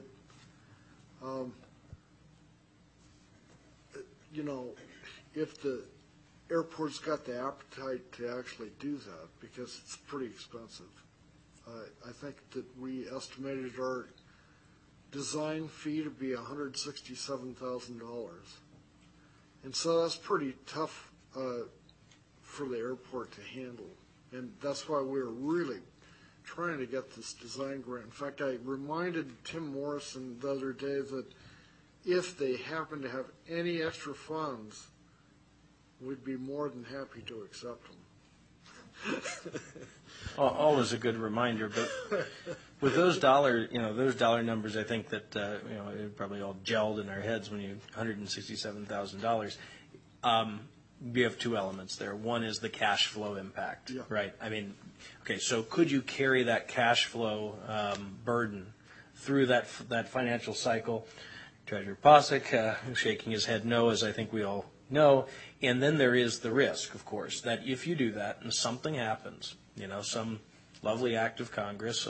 if the airport's got the appetite to actually do that, because it's pretty expensive. I think that we estimated our design fee to be $167,000. And so that's pretty tough for the airport to handle. And that's why we're really trying to get this design grant. In fact, I reminded Tim Morrison the other day that if they happen to have any extra funds, we'd be more than happy to accept them. Always a good reminder, but with those dollar numbers, I think that it probably all gelled in our heads when you $167,000. You have two elements there. One is the cash flow impact, right? I mean, okay, so could you carry that cash flow burden through that financial cycle? Treasurer Posick shaking his head no, as I think we all know. And then there is the risk, of course, that if you do that and something happens, some lovely act of Congress,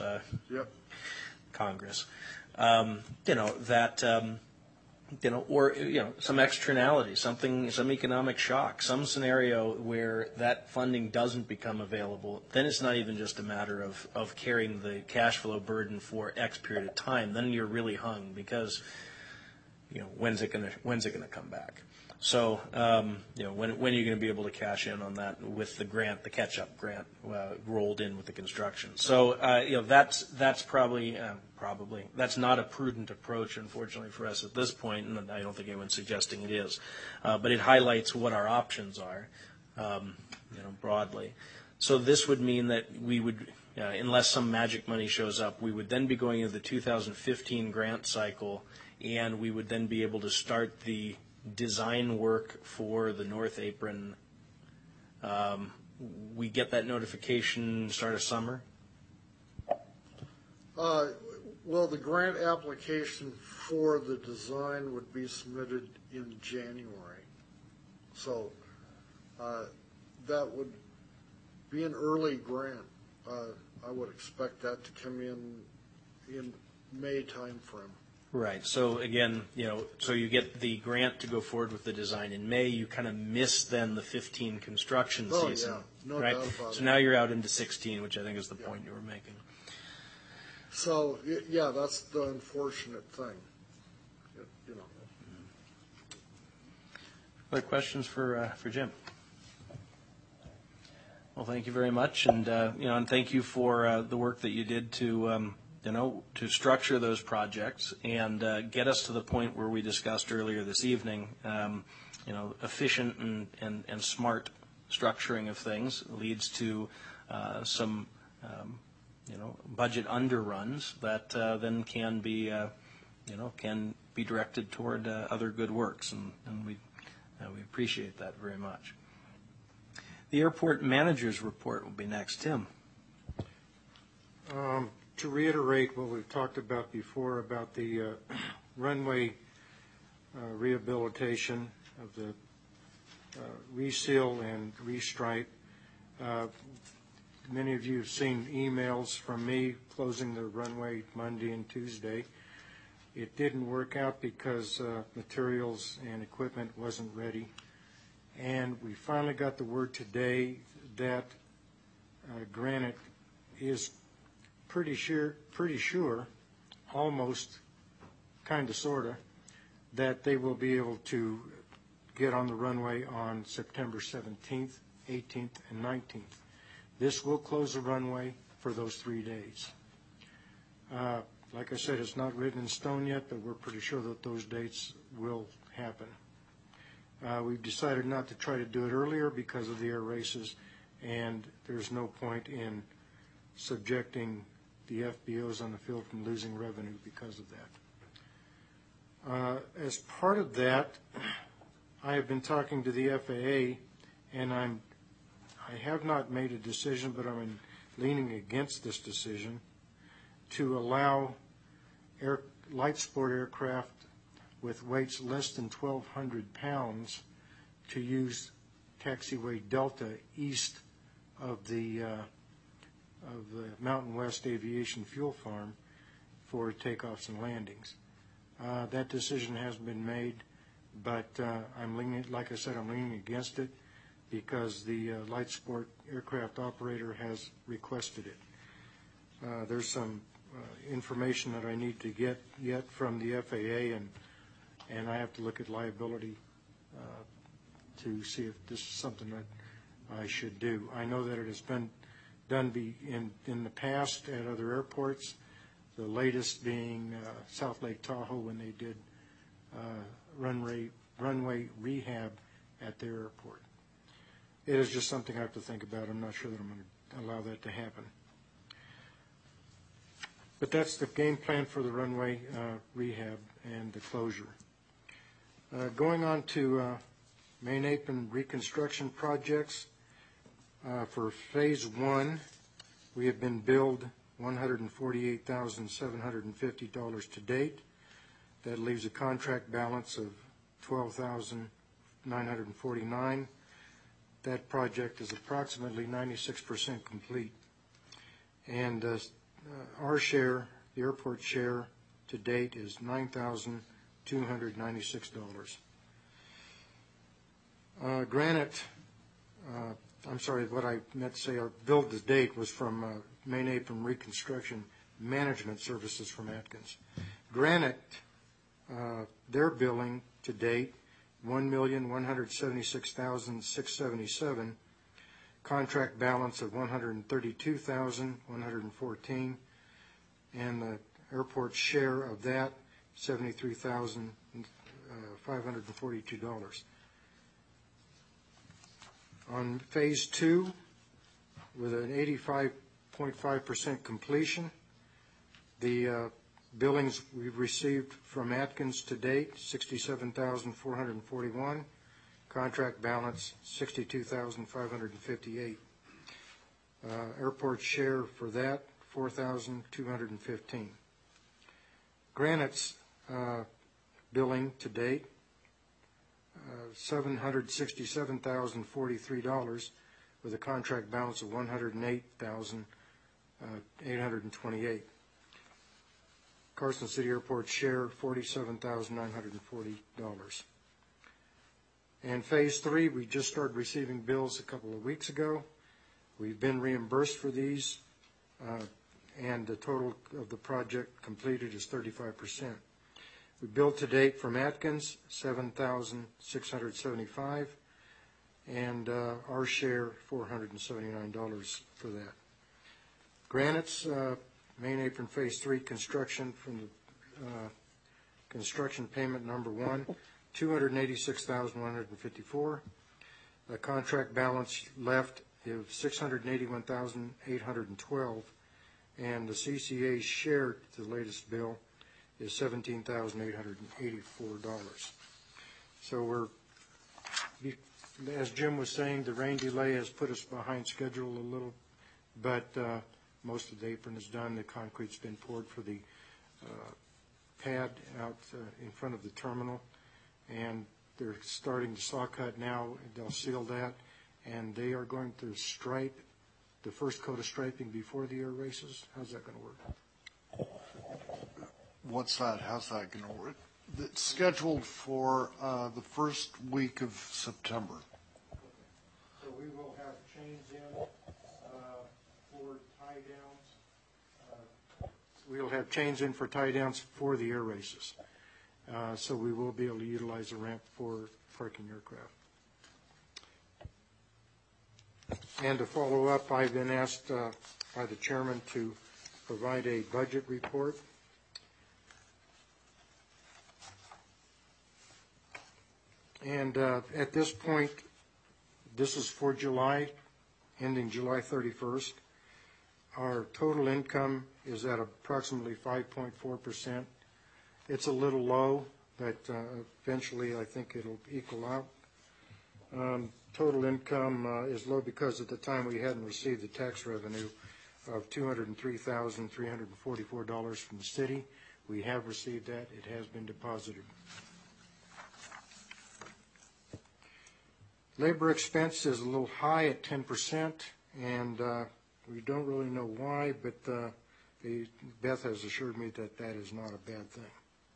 some externality, some economic shock, some scenario where that funding doesn't become available, then it's not even just a matter of carrying the cash flow burden for X period of time. Then you're really hung because, when's it going to come back? So, when are you going to be able to cash in on that with the grant, the catch-up grant rolled in with the construction? So, that's probably that's not a prudent approach, unfortunately, for us at this point, and I don't think anyone's suggesting it is. But it highlights what our options are, broadly. So this would mean that we would, unless some magic money shows up, we would then be going into the 2015 grant cycle, and we would then be able to start the design work for the North Apron. We get that notification start of summer? Well, the grant application for the design would be submitted in January. So that would be an early grant. I would expect that to come in May timeframe. Right. So again, so you get the grant to go forward with the design in May. You kind of miss then the 15 construction season. Oh, yeah. No right? doubt about it. So now you're out into 16, which I think is the point you were making. So, yeah, that's the unfortunate thing. Other questions for Jim? Well, thank you very much, and and thank you for the work that you did to to structure those projects and get us to the point where we discussed earlier this evening. Efficient and smart structuring of things leads to some budget underruns that then can be directed toward other good works, and we appreciate that very much. The airport manager's report will be next. Tim. To reiterate what we've talked about before about the runway rehabilitation of the reseal and restripe, many of you have seen emails from me closing the runway Monday and Tuesday. It didn't work out because materials and equipment wasn't ready. And we finally got the word today that Granite is pretty sure, almost, kind of, sort of, that they will be able to get on the runway on September 17th, 18th, and 19th. This will close the runway for those 3 days. Like I said, it's not written in stone yet, but we're pretty sure that those dates will happen. We've decided not to try to do it earlier because of the air races, and there's no point in subjecting the FBOs on the field from losing revenue because of that. As part of that, I have been talking to the FAA, and I have not made a decision, but I'm leaning against this decision to allow light sport aircraft with weights less than 1,200 pounds to use taxiway Delta east of the Mountain West Aviation Fuel Farm for takeoffs and landings. That decision hasn't been made, but I'm leaning against it because the light sport aircraft operator has requested it. There's some information that I need to get yet from the FAA, and I have to look at liability to see if this is something that I should do. I know that it has been done in the past at other airports, the latest being South Lake Tahoe when they did runway rehab at their airport. It is just something I have to think about. I'm not sure that I'm going to allow that to happen. But that's the game plan for the runway rehab and the closure. Going on to main apron reconstruction projects. For phase 1, we have been billed $148,750 to date. That leaves a contract balance of $12,949. That project is approximately 96% complete. And our share, the airport share to date, is $9,296. Granite, what I meant to say, our bill to date was from Main Apron Reconstruction Management Services from Atkins. Granite, their billing to date $1,176,677. Contract balance of $132,114, and the airport share of that $73,542. On phase 2, with an 85.5% completion, the billings we've received from Atkins to date, $67,441. Contract balance, $62,558. Airport share for that, $4,215. Granite's billing to date, $767,043, with a contract balance of $108,828. Carson City Airport share, $47,940. And phase 3, we just started receiving bills a couple of weeks ago. We've been reimbursed for these, and the total of the project completed is 35%. We billed to date from Atkins, $7,675, and our share, $479 for that. Granite's main apron phase 3 construction from the construction payment number 1, $286,154. The contract balance left is $681,812, and the CCA share to the latest bill is $17,884. So we're, as Jim was saying, the rain delay has put us behind schedule a little, but most of the apron is done. The concrete's been poured for the pad out in front of the terminal, and they're starting to saw cut now. They'll seal that, and they are going to stripe the first coat of striping before the air races. How's that going to work? What's that? How's that going to work? It's scheduled for the first week of September. So we will have chains in for tie downs. We'll have chains in for tie downs for the air races. So we will be able to utilize the ramp for parking aircraft. And to follow up, I've been asked by the chairman to provide a budget report. And at this point, this is for July, ending July 31st. Our total income is at approximately 5.4%. It's a little low, but eventually I think it'll equal out. Total income is low because at the time we hadn't received the tax revenue of $203,344 from the city. We have received that. It has been deposited. Labor expense is a little high at 10%, and we don't really know why, but Beth has assured me that that is not a bad thing.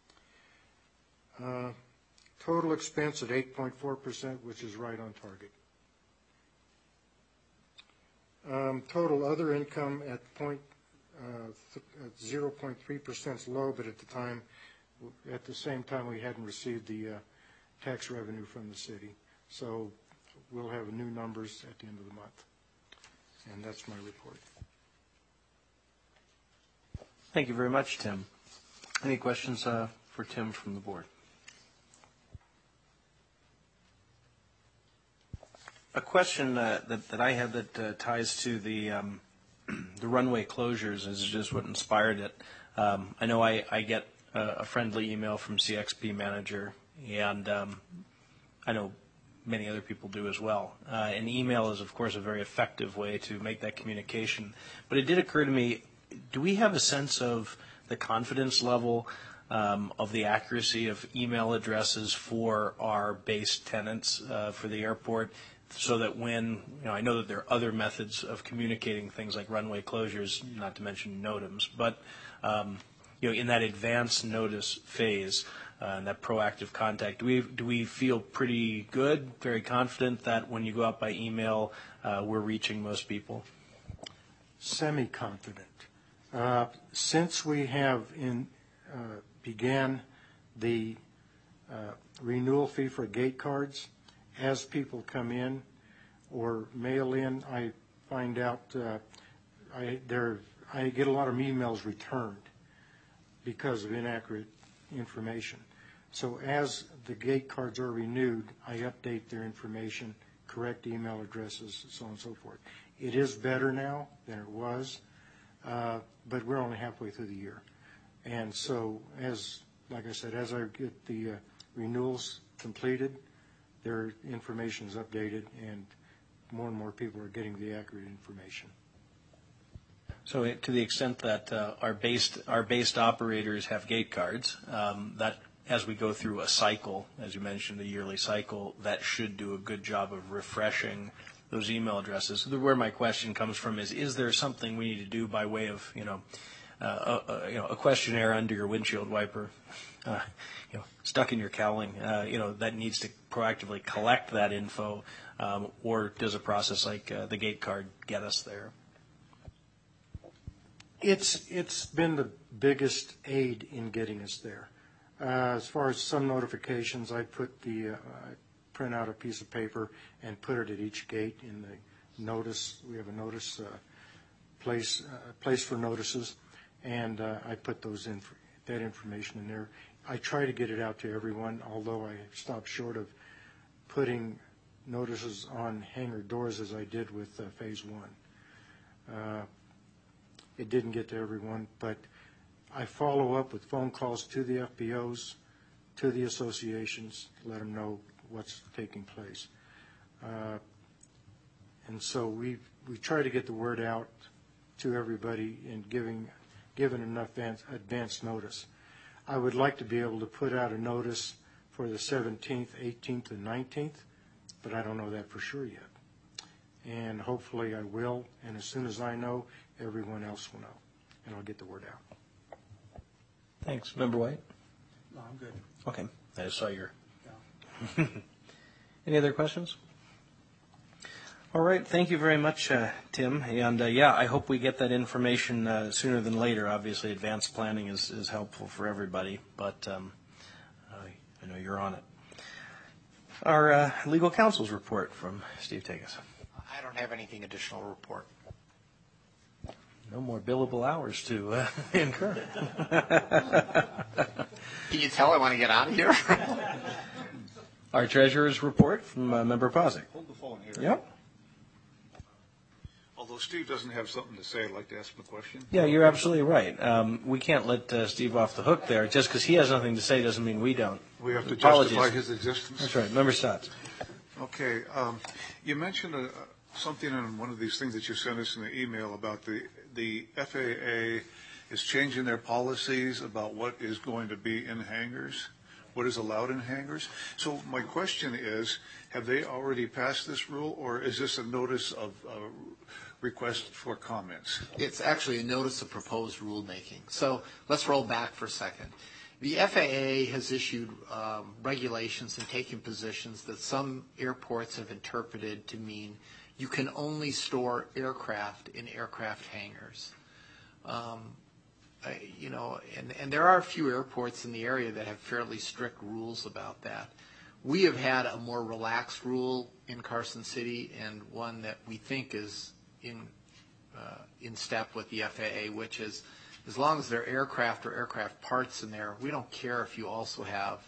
Total expense at 8.4%, which is right on target. Total other income at 0.3% is low, but at the same time, we hadn't received the tax revenue from the city. So we'll have new numbers at the end of the month. And that's my report. Thank you very much, Tim. Any questions for Tim from the board? A question that I have that ties to the runway closures is just what inspired it. I know I get a friendly email from CXP manager, and I know many other people do as well. And email is, of course, a very effective way to make that communication. But it did occur to me, do we have a sense of the confidence level of the accuracy of email addresses for our base tenants for the airport, so that when, I know that there are other methods of communicating things like runway closures, not to mention NOTAMs, but in that advance notice phase, and that proactive contact, do we feel pretty good, very confident that when you go out by email, we're reaching most people? Semi-confident. Since we have began the renewal fee for gate cards. As people come in or mail in, I find out I get a lot of emails returned because of inaccurate information. So as the gate cards are renewed, I update their information, correct email addresses, so on and so forth. It is better now than it was, but we're only halfway through the year. And so, like I said, as I get the renewals completed, their information is updated, and more people are getting the accurate information. So to the extent that our based operators have gate cards, that as we go through a cycle, as you mentioned, the yearly cycle, that should do a good job of refreshing those email addresses. Where my question comes from is there something we need to do by way of, a questionnaire under your windshield wiper, stuck in your cowling, that needs to proactively collect that info, or does a process like the gate card get us there? It's been the biggest aid in getting us there. As far as some notifications, I print out a piece of paper and put it at each gate in the notice. We have a notice place for notices, and I put that information in there. I try to get it out to everyone, although I stopped short of putting notices on hangar doors as I did with Phase 1. It didn't get to everyone, but I follow up with phone calls to the FBOs, to the associations, let them know what's taking place. And so we try to get the word out to everybody and given enough advance notice. I would like to be able to put out a notice for the 17th, 18th, and 19th, but I don't know that for sure yet. And hopefully I will, and as soon as I know, everyone else will know, and I'll get the word out. Thanks. Member White? No, I'm good. Okay. I just saw your... Yeah. Any other questions? All right. Thank you very much, Tim. And, I hope we get that information sooner than later. Obviously, advanced planning is helpful for everybody, but I know you're on it. Our legal counsel's report from Steve Tegas. I don't have anything additional to report. No more billable hours to incur. Can you tell I want to get out of here? Our treasurer's report from Member Posick. Hold the phone here. Yep. Although Steve doesn't have something to say, I'd like to ask him a question. Yeah, you're absolutely right. We can't let Steve off the hook there. Just because he has nothing to say doesn't mean we don't. We have to Apologies. justify his existence. That's right. Member Stotts. Okay. You mentioned something in one of these things that you sent us in the email about the FAA is changing their policies about what is going to be in hangars, what is allowed in hangars. So my question is, have they already passed this rule, or is this a notice of request for comments? It's actually a notice of proposed rulemaking. So let's roll back for a second. The FAA has issued regulations and taken positions that some airports have interpreted to mean you can only store aircraft in aircraft hangars. And there are a few airports in the area that have fairly strict rules about that. We have had a more relaxed rule in Carson City, and one that we think is in step with the FAA, which is as long as there are aircraft or aircraft parts in there, we don't care if you also have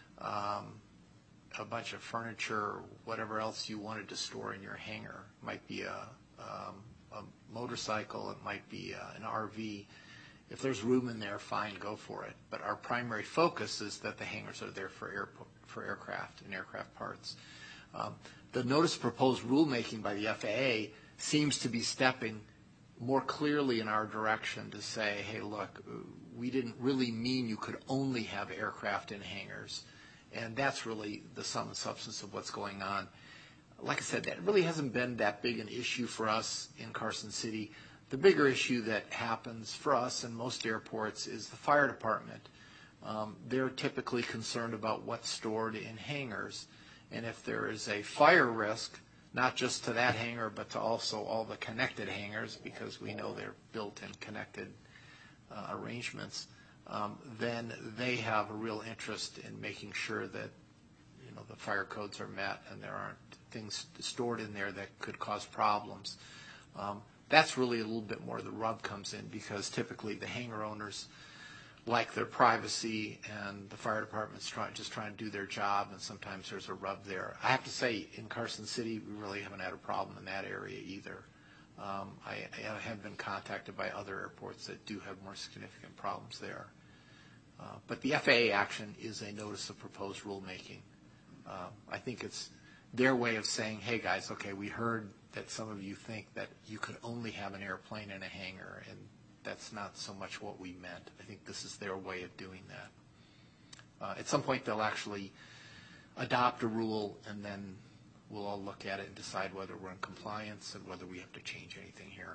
a bunch of furniture or whatever else you wanted to store in your hangar. It might be a motorcycle, it might be an RV. If there's room in there, fine, go for it. But our primary focus is that the hangars are there for aircraft and aircraft parts. The notice of proposed rulemaking by the FAA seems to be stepping more clearly in our direction to say, hey, look, we didn't really mean you could only have aircraft in hangars. And that's really the sum and substance of what's going on. Like I said, that really hasn't been that big an issue for us in Carson City. The bigger issue that happens for us in most airports is the fire department. They're typically concerned about what's stored in hangars. And if there is a fire risk, not just to that hangar, but to also all the connected hangars, because we know they're built in connected arrangements, then they have a real interest in making sure that the fire codes are met and there aren't things stored in there that could cause problems. That's really a little bit more the rub comes in, because typically the hangar owners like their privacy and the fire department's just trying to do their job, and sometimes there's a rub there. I have to say, in Carson City, we really haven't had a problem in that area either. I have been contacted by other airports that do have more significant problems there. But the FAA action is a notice of proposed rulemaking. I think it's their way of saying, hey guys, okay, we heard that some of you think that you could only have an airplane in a hangar, and that's not so much what we meant. I think this is their way of doing that. At some point they'll actually adopt a rule, and then we'll all look at it and decide whether we're in compliance and whether we have to change anything here.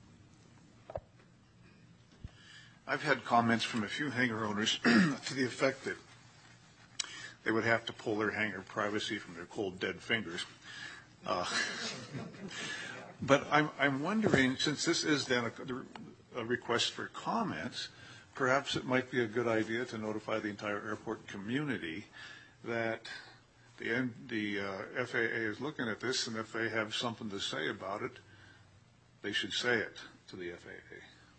I've had comments from a few hangar owners to the effect that they would have to pull their hangar privacy from their cold, dead fingers. But I'm wondering, since this is then a request for comments, perhaps it might be a good idea to notify the entire airport community that the FAA is looking at this, and if they have something to say about it, they should say it to the FAA.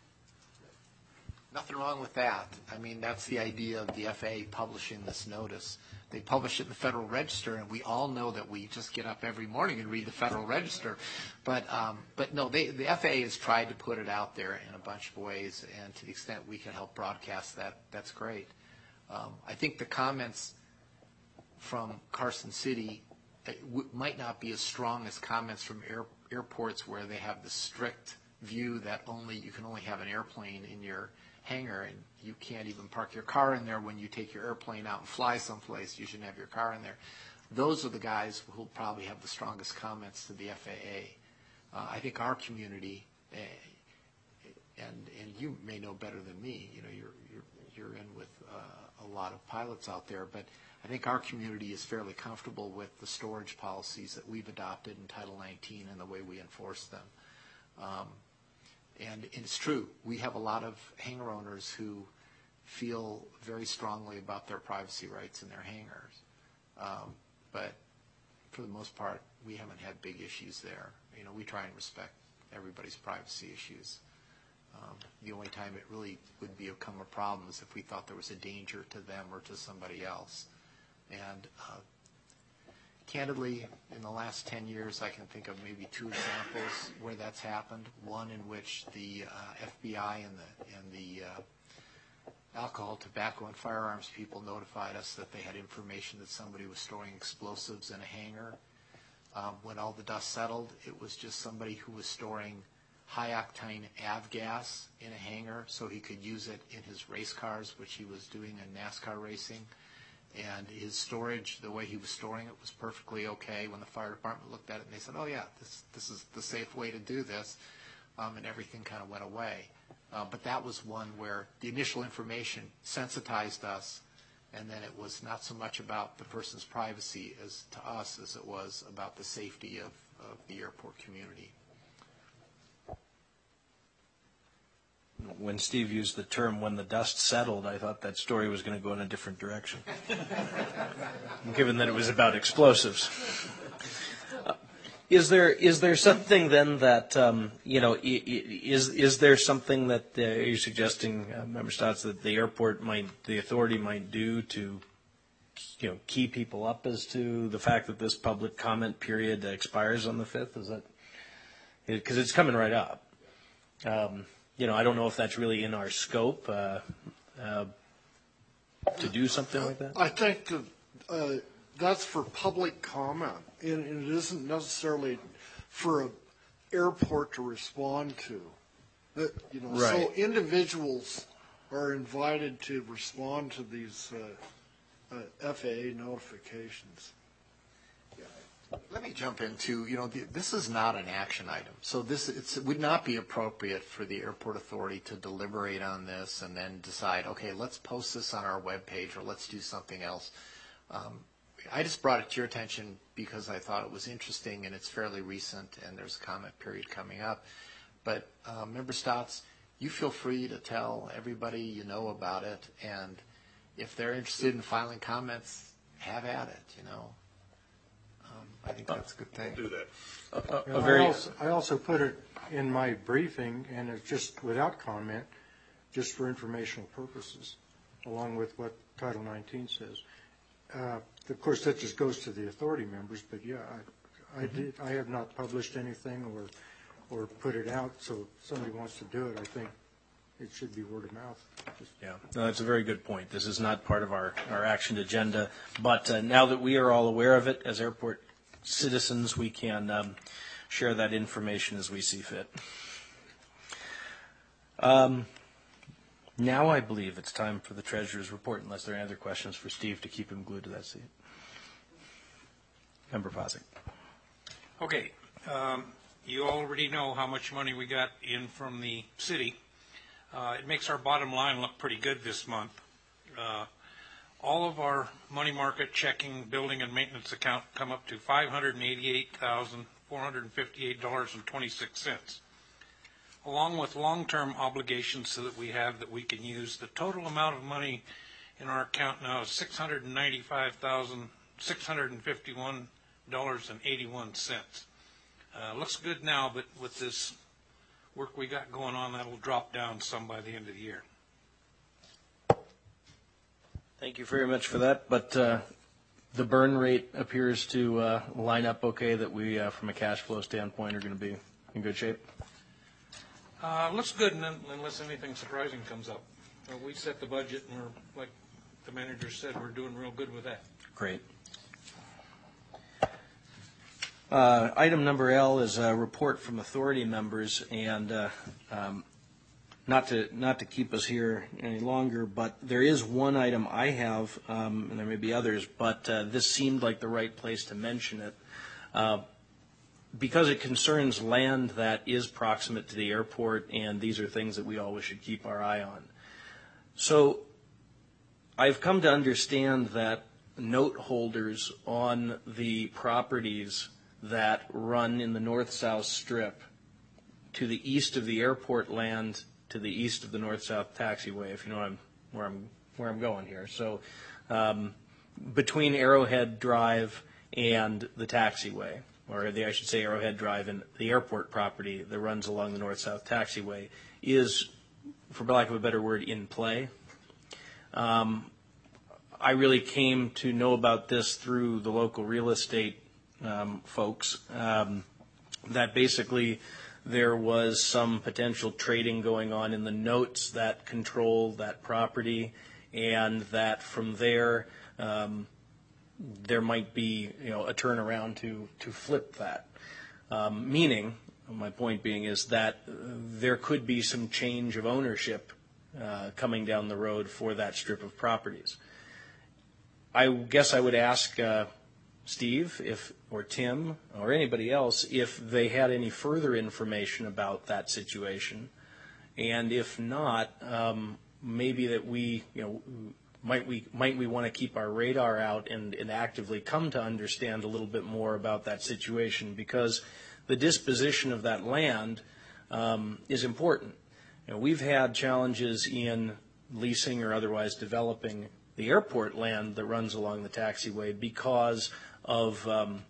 Nothing wrong with that. I mean, that's the idea of the FAA publishing this notice. They publish it in the Federal Register, and we all know that we just get up every morning and read the Federal Register. But no, the FAA has tried to put it out there in a bunch of ways, and to the extent we can help broadcast that, that's great. I think the comments from Carson City might not be as strong as comments from airports where they have the strict view that you can only have an airplane in your hangar, and you can't even park your car in there when you take your airplane out and fly someplace. You shouldn't have your car in there. Those are the guys who will probably have the strongest comments to the FAA. I think our community, and you may know better than me. You're in with a lot of pilots out there, but I think our community is fairly comfortable with the storage policies that we've adopted in Title 19 and the way we enforce them. And it's true, we have a lot of hangar owners who feel very strongly about their privacy rights in their hangars. But for the most part, we haven't had big issues there. We try and respect everybody's privacy issues. The only time it really would become a problem is if we thought there was a danger to them or to somebody else. And candidly, in the last 10 years, I can think of maybe 2 examples where that's happened. One in which the FBI and the alcohol, tobacco, and firearms people notified us that they had information that somebody was storing explosives in a hangar. When all the dust settled, it was just somebody who was storing high-octane avgas in a hangar so he could use it in his race cars, which he was doing in NASCAR racing. And his storage, the way he was storing it, was perfectly okay. When the fire department looked at it, and they said, oh, yeah, this is the safe way to do this, and everything kind of went away. But that was one where the initial information sensitized us, and then it was not so much about the person's privacy to us as it was about the safety of the airport community. When Steve used the term "when the dust settled," I thought that story was going to go in a different direction, given that it was about explosives. Is there something then that is there something that you're suggesting, Member Stotts, that the authority might do to key people up as to the fact that this public comment period expires on the 5th? Is that because it's coming right up? I don't know if that's really in our scope to do something like that. I think that that's for public comment, and it isn't necessarily for an airport to respond to. Right. So individuals are invited to respond to these FAA notifications. Let me jump into, this is not an action item. So it would not be appropriate for the airport authority to deliberate on this and then decide, okay, let's post this on our webpage or let's do something else. I just brought it to your attention because I thought it was interesting and it's fairly recent and there's a comment period coming up. But Member Stotts, you feel free to tell everybody you know about it. And if they're interested in filing comments, have at it, you know. I think that's a good thing. Do that. I also put it in my briefing, and it's just without comment, just for informational purposes, along with what Title 19 says. Of course, that just goes to the authority members, but yeah, I have not published anything or put it out, so if somebody wants to do it, I think it should be word of mouth. Yeah, no, that's a very good point. This is not part of our action agenda, but now that we are all aware of it as airport citizens, we can share that information as we see fit. Now I believe it's time for the treasurer's report, unless there are any other questions for Steve to keep him glued to that seat. Member Posick. Okay, you already know how much money we got in from the city. It makes our bottom line look pretty good this month. All of our money market, checking, building, and maintenance account come up to $588,458.26. Along with long-term obligations that we have that we can use, the total amount of money in our account now is $695,651.81. Looks good now, but with this work we got going on, that'll drop down some by the end of the year. Thank you very much for that, but the burn rate appears to line up okay, that we, from a cash flow standpoint, are going to be in good shape. Looks good unless anything surprising comes up. We set the budget, and we're, like the manager said, we're doing real good with that. Great. Item number L is a report from authority members, and not to keep us here any longer, but there is one item I have, and there may be others, but this seemed like the right place to mention it. Because it concerns land that is proximate to the airport, and these are things that we always should keep our eye on. So I've come to understand that note holders on the properties that run in the north-south strip to the east of the airport land, to the east of the north-south taxiway, if you know where I'm going here. So between Arrowhead Drive and the taxiway, or I should say Arrowhead Drive and the airport property that runs along the north-south taxiway, is, for lack of a better word, in play. I really came to know about this through the local real estate folks, that basically there was some potential trading going on in the notes that control that property, and that from there there might be, a turnaround to flip that. Meaning, my point being is that there could be some change of ownership coming down the road for that strip of properties. I guess I would ask Steve or Tim or anybody else if they had any further information about that situation, and if not, maybe that we, might we want to keep our radar out and actively come to understand a little bit more about that situation, because the disposition of that land is important. We've had challenges in leasing or otherwise developing the airport land that runs along the taxiway because of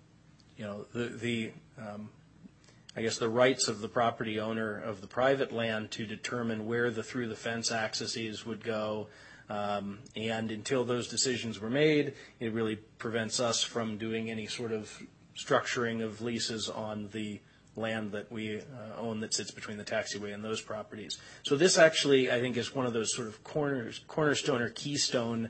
I guess the rights of the property owner of the private land to determine where the through the fence accesses would go. And until those decisions were made, it really prevents us from doing any sort of structuring of leases on the land that we own that sits between the taxiway and those properties. So this actually, I think, is one of those sort of cornerstone or keystone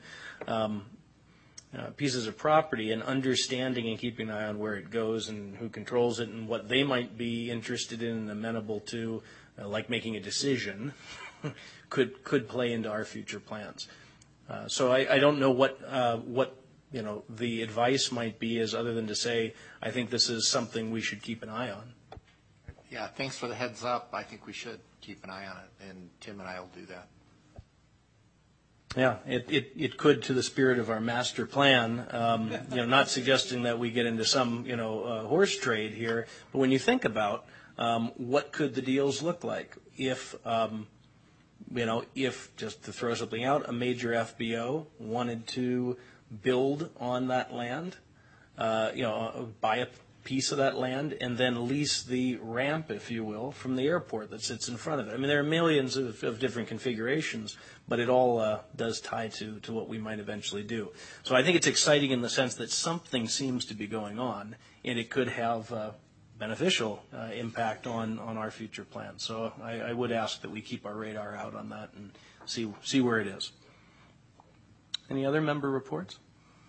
pieces of property, and understanding and keeping an eye on where it goes and who controls it and what they might be interested in and amenable to, like making a decision, could play into our future plans. So I don't know what the advice might be, is other than to say I think this is something we should keep an eye on. Yeah, thanks for the heads up. I think we should keep an eye on it, and Tim and I will do that. Yeah, it could, to the spirit of our master plan, not suggesting that we get into some, horse trade here, but when you think about what could the deals look like if if, just to throw something out, a major FBO wanted to build on that land, buy a piece of that land and then lease the ramp, if you will, from the airport that sits in front of it. I mean, there are millions of different configurations, but it all does tie to what we might eventually do. So I think it's exciting in the sense that something seems to be going on, and it could have beneficial impact on our future plans. So I would ask that we keep our radar out on that and see where it is. Any other member reports?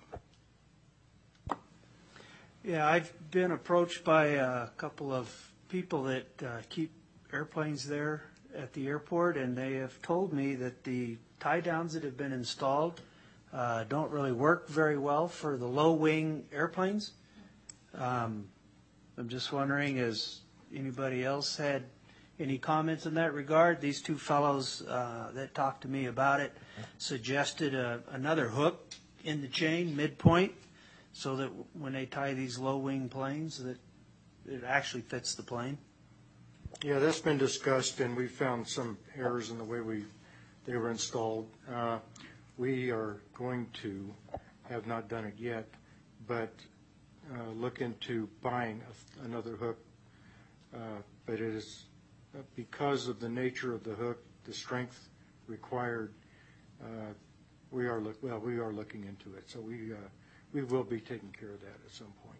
Yeah, I've been approached by a couple of people that keep airplanes there at the airport, and they have told me that the tie downs that have been installed don't really work very well for the low wing airplanes. I'm just wondering, has anybody else had any comments in that regard? These two fellows that talked to me about it suggested another hook in the chain midpoint, so that when they tie these low-wing planes, that it actually fits the plane. Yeah, that's been discussed, and we found some errors in the way they were installed. We are going to, have not done it yet, but look into buying another hook. But it is because of the nature of the hook, the strength required. We are looking into it. So we will be taking care of that at some point.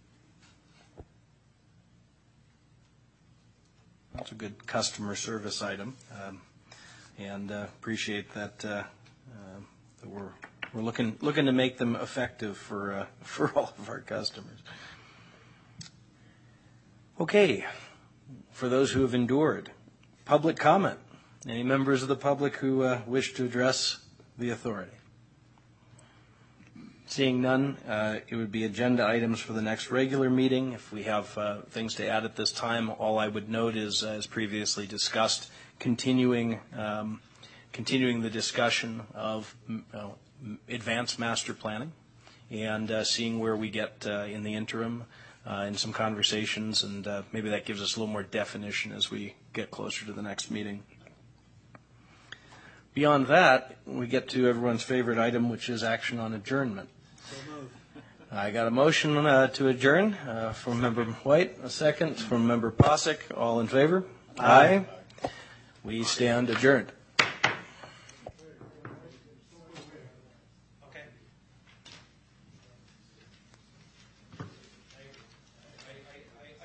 That's a good customer service item, and appreciate that that we're looking to make them effective for all of our customers. Okay, for those who have endured, public comment. Any members of the public who wish to address the authority? Seeing none, it would be agenda items for the next regular meeting. If we have things to add at this time, all I would note is, as previously discussed, continuing the discussion of advanced master planning and seeing where we get in the interim in some conversations, and maybe that gives us a little more definition as we get closer to the next meeting. Beyond that, we get to everyone's favorite item, which is action on adjournment. I got a motion to adjourn from Member White, a second from Member Posick. All in favor? Aye. We stand adjourned.